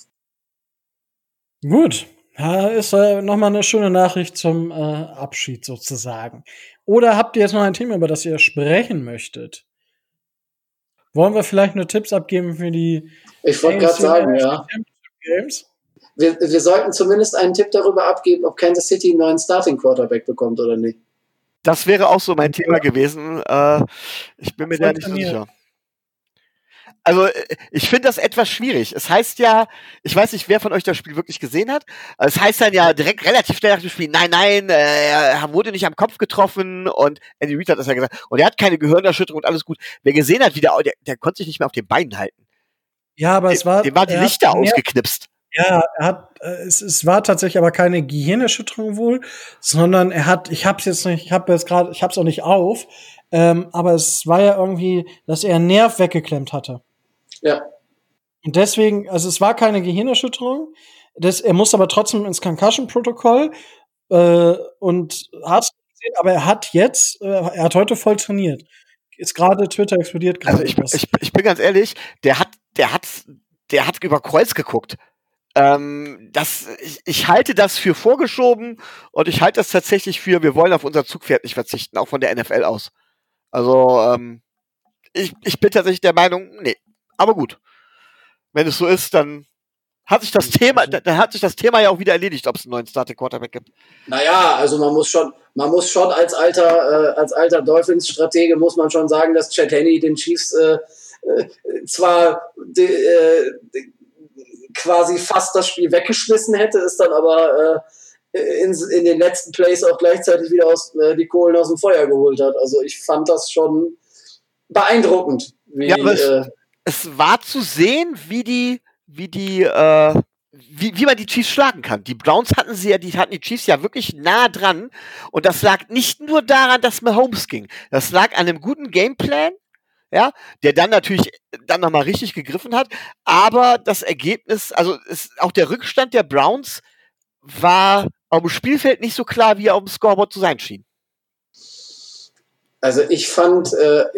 Gut. Ja, ist nochmal eine schöne Nachricht zum Abschied sozusagen. Oder habt ihr jetzt noch ein Thema, über das ihr sprechen möchtet? Wollen wir vielleicht nur Tipps abgeben für die Ich wollte gerade sagen, Games? Wir sollten zumindest einen Tipp darüber abgeben, ob Kansas City einen neuen Starting Quarterback bekommt oder nicht. Das wäre auch so mein Thema gewesen. Ich bin mir da nicht so sicher. Also, ich finde das etwas schwierig. Es heißt ja, ich weiß nicht, wer von euch das Spiel wirklich gesehen hat. Es heißt dann ja direkt relativ schnell nach dem Spiel, nein, er wurde nicht am Kopf getroffen und Andy Reid hat das ja gesagt. Und er hat keine Gehirnerschütterung und alles gut. Wer gesehen hat, der konnte sich nicht mehr auf den Beinen halten. Ja, aber es war... Dem war die Lichter ausgeknipst. Ja, es war tatsächlich aber keine Gehirnerschütterung wohl, sondern ich hab's auch nicht auf, aber es war ja irgendwie, dass er einen Nerv weggeklemmt hatte. Ja. Und deswegen, also es war keine Gehirnerschütterung, er muss aber trotzdem ins Concussion-Protokoll, und Arzt gesehen, aber er hat heute voll trainiert. Ist gerade Twitter explodiert gerade. Also ich bin ganz ehrlich, der hat über Kreuz geguckt. Ich halte das für vorgeschoben und ich halte das tatsächlich für, wir wollen auf unser Zugpferd nicht verzichten, auch von der NFL aus. Also, ich bin tatsächlich der Meinung, nee. Aber gut. Wenn es so ist, dann hat sich das Thema ja auch wieder erledigt, ob es einen neuen Starting Quarterback gibt. Naja, also man muss schon als alter Dolphins-Stratege muss man schon sagen, dass Chad Henne den Chiefs zwar quasi fast das Spiel weggeschmissen hätte, ist dann aber in den letzten Plays auch gleichzeitig wieder die Kohlen aus dem Feuer geholt hat. Also ich fand das schon beeindruckend. Es war zu sehen, wie man die Chiefs schlagen kann. Die Browns hatten die Chiefs ja wirklich nah dran. Und das lag nicht nur daran, dass Mahomes ging. Das lag an einem guten Gameplan, ja, der dann natürlich nochmal richtig gegriffen hat. Aber das Ergebnis, auch der Rückstand der Browns war auf dem Spielfeld nicht so klar, wie er auf dem Scoreboard zu sein schien. Also ich fand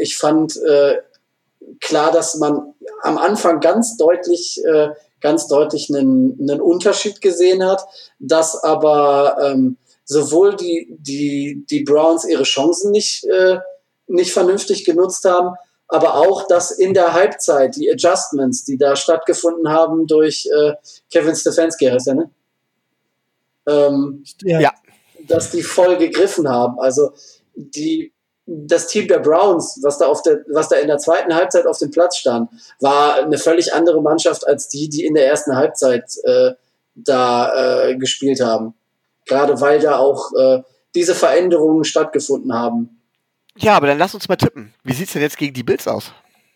klar, dass man am Anfang ganz deutlich einen Unterschied gesehen hat, dass aber sowohl die Browns ihre Chancen nicht vernünftig genutzt haben, aber auch, dass in der Halbzeit die Adjustments, die da stattgefunden haben durch Kevin Stefanski, heißt er, ne? Ja. Dass die voll gegriffen haben. Also das Team der Browns, was da in der zweiten Halbzeit auf dem Platz stand, war eine völlig andere Mannschaft als die in der ersten Halbzeit gespielt haben. Gerade weil da auch diese Veränderungen stattgefunden haben. Ja, aber dann lass uns mal tippen. Wie sieht's denn jetzt gegen die Bills aus?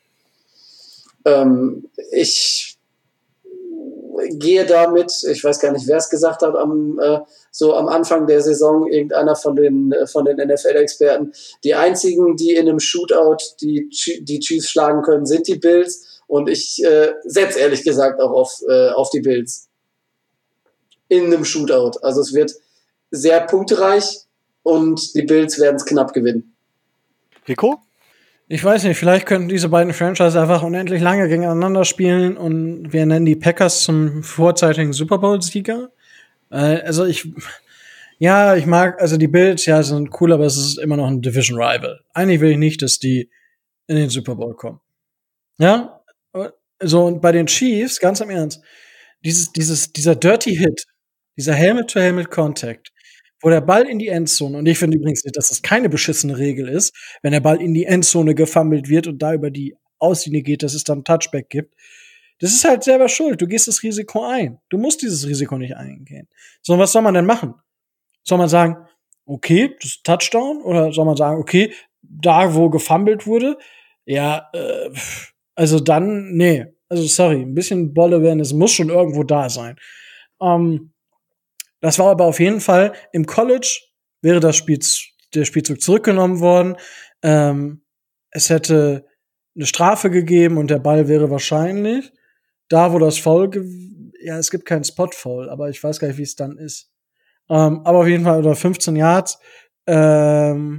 Ich gehe damit, ich weiß gar nicht, wer es gesagt hat, am Anfang der Saison, irgendeiner von den NFL-Experten, die einzigen, die in einem Shootout die Chiefs schlagen können, sind die Bills. Und ich setze ehrlich gesagt auch auf die Bills. In einem Shootout. Also es wird sehr punktereich und die Bills werden es knapp gewinnen. Rico? Ich weiß nicht, vielleicht könnten diese beiden Franchises einfach unendlich lange gegeneinander spielen und wir nennen die Packers zum vorzeitigen Super Bowl-Sieger. Ich mag, also die Bills, ja, sind cool, aber es ist immer noch ein Division Rival. Eigentlich will ich nicht, dass die in den Super Bowl kommen. Ja? So, und bei den Chiefs, ganz im Ernst, dieser Dirty Hit, dieser Helmet-to-Helmet-Contact, wo der Ball in die Endzone, und ich finde übrigens nicht, dass das keine beschissene Regel ist, wenn der Ball in die Endzone gefummelt wird und da über die Auslinie geht, dass es dann Touchback gibt. Das ist halt selber schuld. Du gehst das Risiko ein. Du musst dieses Risiko nicht eingehen. So, was soll man denn machen? Soll man sagen, okay, das ist Touchdown? Oder soll man sagen, okay, da, wo gefummelt wurde, ja, also dann, nee. Also sorry, ein bisschen Bolle werden, es muss schon irgendwo da sein. Das war aber auf jeden Fall, im College wäre der Spielzug zurückgenommen worden. Es hätte eine Strafe gegeben und der Ball wäre wahrscheinlich da, wo das Foul, es gibt keinen Spot-Foul, aber ich weiß gar nicht, wie es dann ist. Aber auf jeden Fall, oder 15 Yards,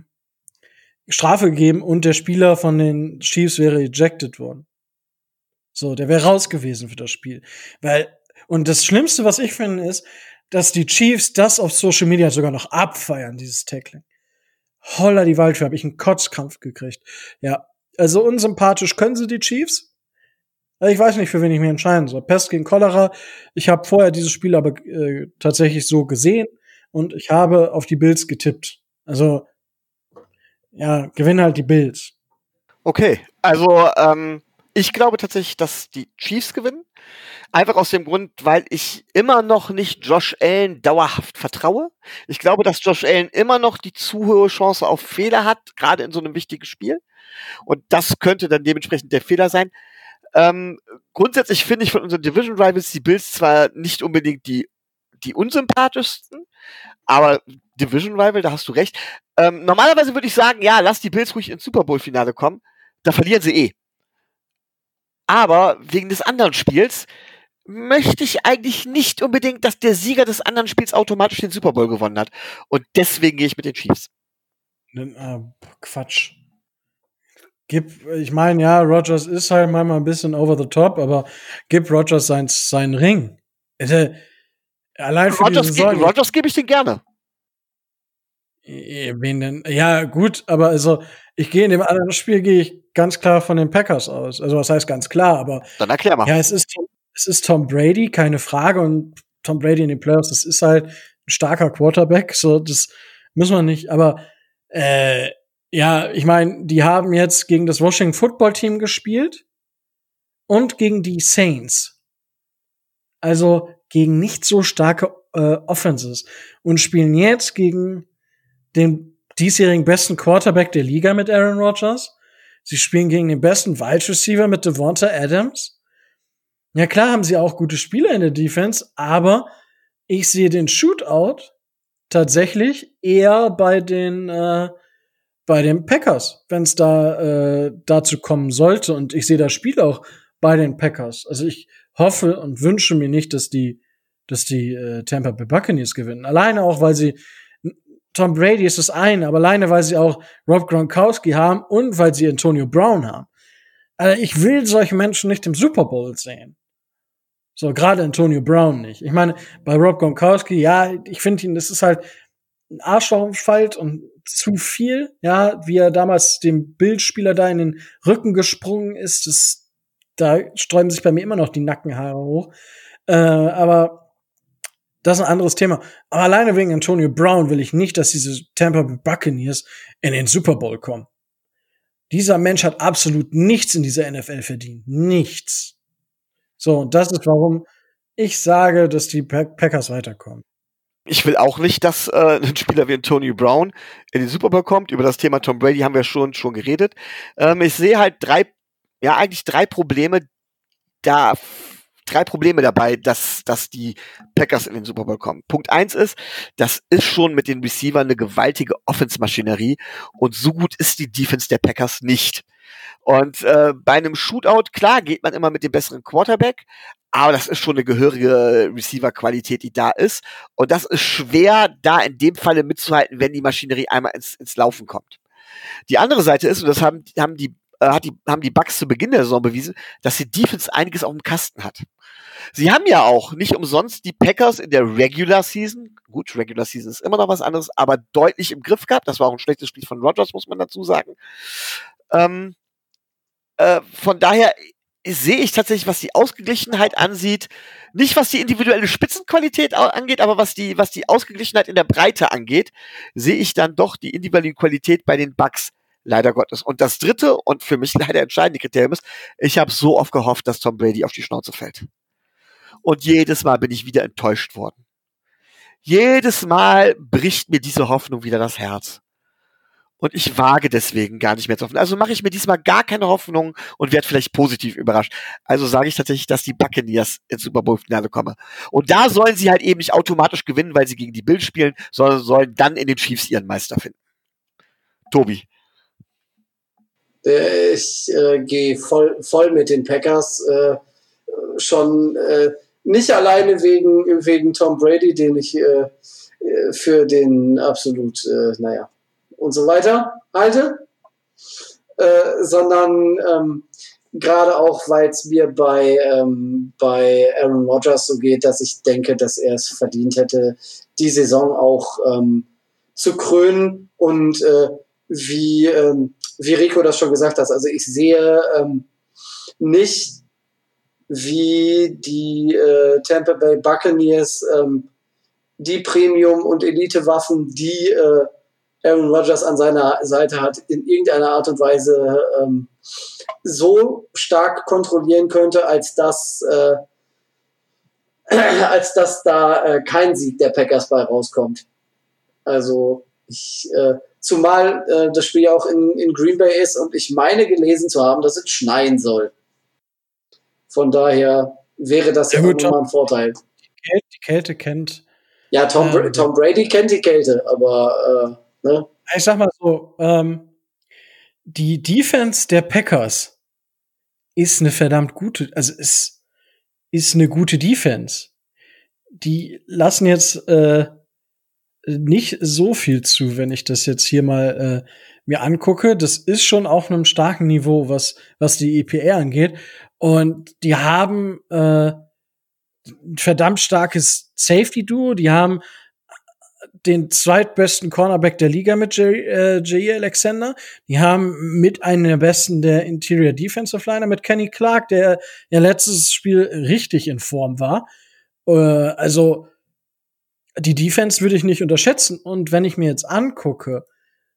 Strafe gegeben und der Spieler von den Chiefs wäre ejected worden. So, der wäre raus gewesen für das Spiel. Und das Schlimmste, was ich finde, ist, dass die Chiefs das auf Social Media sogar noch abfeiern, dieses Tackling. Holla die Waldfee, habe ich einen Kotzkrampf gekriegt. Ja, also unsympathisch können sie die Chiefs. Ich weiß nicht, für wen ich mich entscheiden soll. Pest gegen Cholera. Ich habe vorher dieses Spiel aber tatsächlich so gesehen und ich habe auf die Bills getippt. Also, ja, gewinnen halt die Bills. Okay, also ich glaube tatsächlich, dass die Chiefs gewinnen. Einfach aus dem Grund, weil ich immer noch nicht Josh Allen dauerhaft vertraue. Ich glaube, dass Josh Allen immer noch die zu hohe Chance auf Fehler hat, gerade in so einem wichtigen Spiel. Und das könnte dann dementsprechend der Fehler sein. Grundsätzlich finde ich von unseren Division Rivals die Bills zwar nicht unbedingt die unsympathischsten, aber Division Rival, da hast du recht. Normalerweise würde ich sagen, ja, lass die Bills ruhig ins Super Bowl Finale kommen. Da verlieren sie eh. Aber wegen des anderen Spiels möchte ich eigentlich nicht unbedingt, dass der Sieger des anderen Spiels automatisch den Super Bowl gewonnen hat. Und deswegen gehe ich mit den Chiefs. Quatsch. Ich meine, ja, Rodgers ist halt manchmal ein bisschen over the top, aber gib Rodgers seinen Ring. Allein für die Saison. Rodgers gebe ich den gerne. Wen denn? Ja, gut, aber also ich gehe in dem anderen Spiel ganz klar von den Packers aus. Also was heißt ganz klar, aber dann erklär mal. Ja, es ist Tom Brady, keine Frage, und Tom Brady in den Playoffs, das ist halt ein starker Quarterback, so das müssen wir nicht, aber ja, ich meine, die haben jetzt gegen das Washington Football Team gespielt und gegen die Saints. Also gegen nicht so starke Offenses und spielen jetzt gegen den diesjährigen besten Quarterback der Liga mit Aaron Rodgers. Sie spielen gegen den besten Wide Receiver mit Devonta Adams. Ja, klar haben sie auch gute Spieler in der Defense, aber ich sehe den Shootout tatsächlich eher bei den Packers, wenn es dazu kommen sollte. Und ich sehe das Spiel auch bei den Packers. Also ich hoffe und wünsche mir nicht, dass die Tampa Bay Buccaneers gewinnen. Alleine auch, weil sie Tom Brady ist das eine, aber alleine, weil sie auch Rob Gronkowski haben und weil sie Antonio Brown haben. Also ich will solche Menschen nicht im Super Bowl sehen. So, gerade Antonio Brown nicht. Ich meine, bei Rob Gronkowski, ja, ich finde ihn, das ist halt ein Arschlochfalt und zu viel, ja, wie er damals dem Bildspieler da in den Rücken gesprungen ist, da sträuben sich bei mir immer noch die Nackenhaare hoch. Aber das ist ein anderes Thema. Aber alleine wegen Antonio Brown will ich nicht, dass diese Tampa Bay Buccaneers in den Super Bowl kommen. Dieser Mensch hat absolut nichts in dieser NFL verdient. Nichts. So, und das ist, warum ich sage, dass die Packers weiterkommen. Ich will auch nicht, dass ein Spieler wie Antonio Brown in den Super Bowl kommt. Über das Thema Tom Brady haben wir schon geredet. Ich sehe halt drei Probleme dabei, dass die Packers in den Super Bowl kommen. Punkt 1 ist, das ist schon mit den Receivern eine gewaltige Offense-Maschinerie und so gut ist die Defense der Packers nicht. Und bei einem Shootout, klar, geht man immer mit dem besseren Quarterback, aber das ist schon eine gehörige Receiver-Qualität, die da ist. Und das ist schwer, da in dem Falle mitzuhalten, wenn die Maschinerie einmal ins Laufen kommt. Die andere Seite ist, und das haben die Bucks zu Beginn der Saison bewiesen, dass die Defense einiges auf dem Kasten hat. Sie haben ja auch nicht umsonst die Packers in der Regular Season, gut, Regular Season ist immer noch was anderes, aber deutlich im Griff gehabt. Das war auch ein schlechtes Spiel von Rodgers, muss man dazu sagen. Von daher sehe ich tatsächlich, was die Ausgeglichenheit ansieht, nicht was die individuelle Spitzenqualität angeht, aber was die Ausgeglichenheit in der Breite angeht, sehe ich dann doch die individuelle Qualität bei den Bucks leider Gottes. Und das dritte und für mich leider entscheidende Kriterium ist, ich habe so oft gehofft, dass Tom Brady auf die Schnauze fällt. Und jedes Mal bin ich wieder enttäuscht worden. Jedes Mal bricht mir diese Hoffnung wieder das Herz. Und ich wage deswegen gar nicht mehr zu hoffen. Also mache ich mir diesmal gar keine Hoffnung und werde vielleicht positiv überrascht. Also sage ich tatsächlich, dass die Buccaneers ins Super Bowl-Finale kommen. Und da sollen sie halt eben nicht automatisch gewinnen, weil sie gegen die Bills spielen, sondern sollen dann in den Chiefs ihren Meister finden. Tobi. Ich gehe voll mit den Packers. Schon nicht alleine wegen Tom Brady, den ich für den absolut, und so weiter halte, sondern Gerade auch, weil es mir bei Aaron Rodgers so geht, dass ich denke, dass er es verdient hätte, die Saison auch zu krönen. Und wie Rico das schon gesagt hat, also ich sehe nicht, wie die Tampa Bay Buccaneers die Premium- und Elite-Waffen, die Aaron Rodgers an seiner Seite hat, in irgendeiner Art und Weise so stark kontrollieren könnte, als dass da kein Sieg der Packers bei rauskommt. Also zumal das Spiel auch in Green Bay ist und ich meine gelesen zu haben, dass es schneien soll. Von daher wäre das ja auch nochmal ein Vorteil. Die Kälte kennt. Ja, Tom Brady kennt die Kälte, aber ne? Ich sag mal so, die Defense der Packers ist eine verdammt gute, also ist eine gute Defense. Die lassen jetzt nicht so viel zu, wenn ich das jetzt hier mal mir angucke. Das ist schon auf einem starken Niveau, was die EPR angeht. Und die haben ein verdammt starkes Safety-Duo. Die haben den zweitbesten Cornerback der Liga mit Jair Alexander. Die haben mit einem der besten der Interior Defensive Liner mit Kenny Clark, der ja letztes Spiel richtig in Form war. Also die Defense würde ich nicht unterschätzen. Und wenn ich mir jetzt angucke,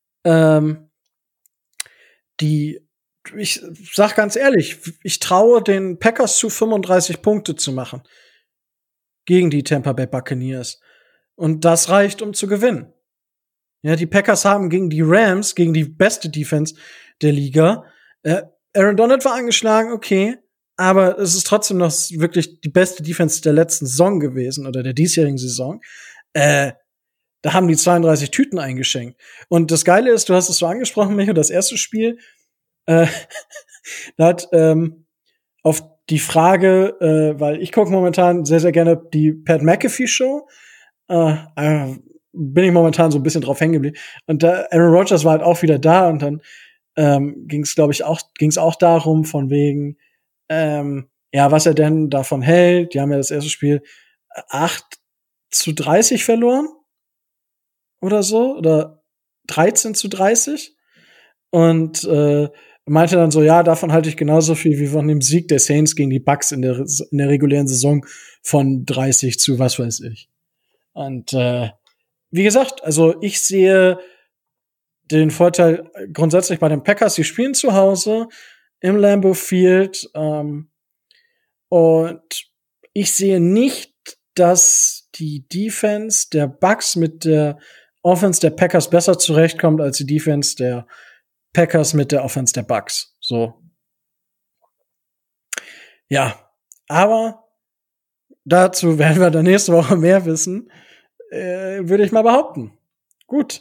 ich sag ganz ehrlich, ich traue den Packers zu, 35 Punkte zu machen gegen die Tampa Bay Buccaneers. Und das reicht, um zu gewinnen. Ja, die Packers haben gegen die Rams, gegen die beste Defense der Liga, Aaron Donald war angeschlagen, okay, aber es ist trotzdem noch wirklich die beste Defense der letzten Saison gewesen oder der diesjährigen Saison. Da haben die 32 Tüten eingeschenkt. Und das Geile ist, du hast es so angesprochen, Micho, das erste Spiel, da hat auf die Frage, weil ich gucke momentan sehr, sehr gerne die Pat McAfee Show, bin ich momentan so ein bisschen drauf hängen geblieben. Und da Aaron Rodgers war halt auch wieder da und dann ging's auch darum, von wegen, was er denn davon hält. Die haben ja das erste Spiel 8-30 verloren oder so, oder 13-30. Und meinte dann so, ja, davon halte ich genauso viel wie von dem Sieg der Saints gegen die Bucks in der regulären Saison von 30 zu was weiß ich. Und wie gesagt, also ich sehe den Vorteil grundsätzlich bei den Packers, die spielen zu Hause im Lambeau Field und ich sehe nicht, dass die Defense der Bucks mit der Offense der Packers besser zurechtkommt als die Defense der Packers mit der Offense der Bucks. So. Ja, aber dazu werden wir dann nächste Woche mehr wissen, würde ich mal behaupten. Gut.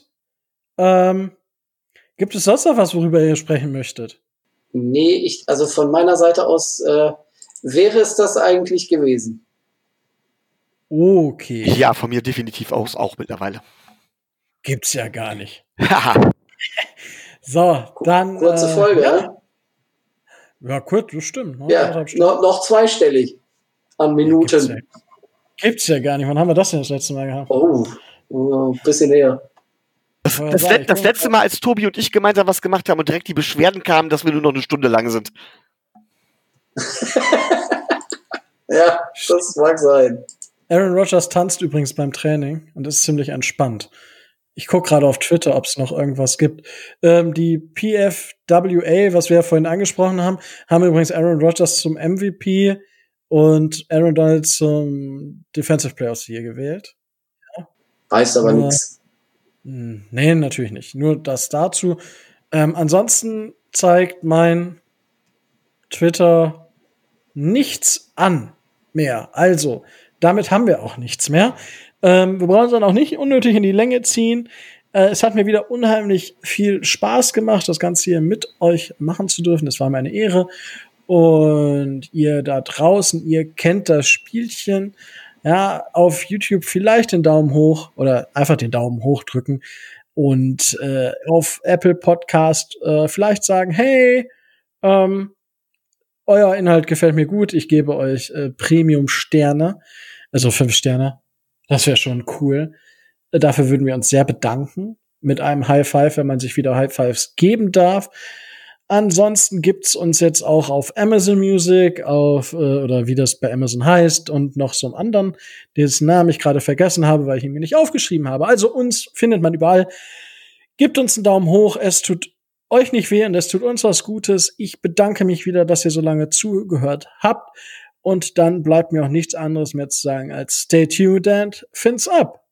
Gibt es sonst noch was, worüber ihr sprechen möchtet? Nee, also von meiner Seite aus wäre es das eigentlich gewesen. Okay. Ja, von mir definitiv auch mittlerweile. Gibt's ja gar nicht. Haha. So, dann kurze Folge, ja? Ja, kurz, das stimmt. Ne? Ja, noch zweistellig an Minuten. Gibt's ja gar nicht. Wann haben wir das denn das letzte Mal gehabt? Ein bisschen näher. Das letzte Mal, als Tobi und ich gemeinsam was gemacht haben und direkt die Beschwerden kamen, dass wir nur noch eine Stunde lang sind. Ja, das mag sein. Aaron Rodgers tanzt übrigens beim Training und ist ziemlich entspannt. Ich gucke gerade auf Twitter, ob es noch irgendwas gibt. Die PFWA, was wir ja vorhin angesprochen haben, haben übrigens Aaron Rodgers zum MVP und Aaron Donald zum Defensive Player of the Year gewählt. Ja. Heißt aber nichts. Nee, natürlich nicht. Nur das dazu. Ansonsten zeigt mein Twitter nichts an mehr. Also, damit haben wir auch nichts mehr. Wir brauchen es dann auch nicht unnötig in die Länge ziehen. Es hat mir wieder unheimlich viel Spaß gemacht, das Ganze hier mit euch machen zu dürfen. Das war mir eine Ehre. Und ihr da draußen, ihr kennt das Spielchen. Ja, auf YouTube vielleicht den Daumen hoch oder einfach den Daumen hoch drücken und auf Apple Podcast vielleicht sagen, hey, euer Inhalt gefällt mir gut, ich gebe euch Premium-Sterne, also 5 Sterne. Das wäre schon cool. Dafür würden wir uns sehr bedanken. Mit einem High Five, wenn man sich wieder High Fives geben darf. Ansonsten gibt's uns jetzt auch auf Amazon Music, oder wie das bei Amazon heißt, und noch so einen anderen, dessen Namen ich gerade vergessen habe, weil ich ihn mir nicht aufgeschrieben habe. Also uns findet man überall. Gebt uns einen Daumen hoch. Es tut euch nicht weh und es tut uns was Gutes. Ich bedanke mich wieder, dass ihr so lange zugehört habt. Und dann bleibt mir auch nichts anderes mehr zu sagen als stay tuned and fins up.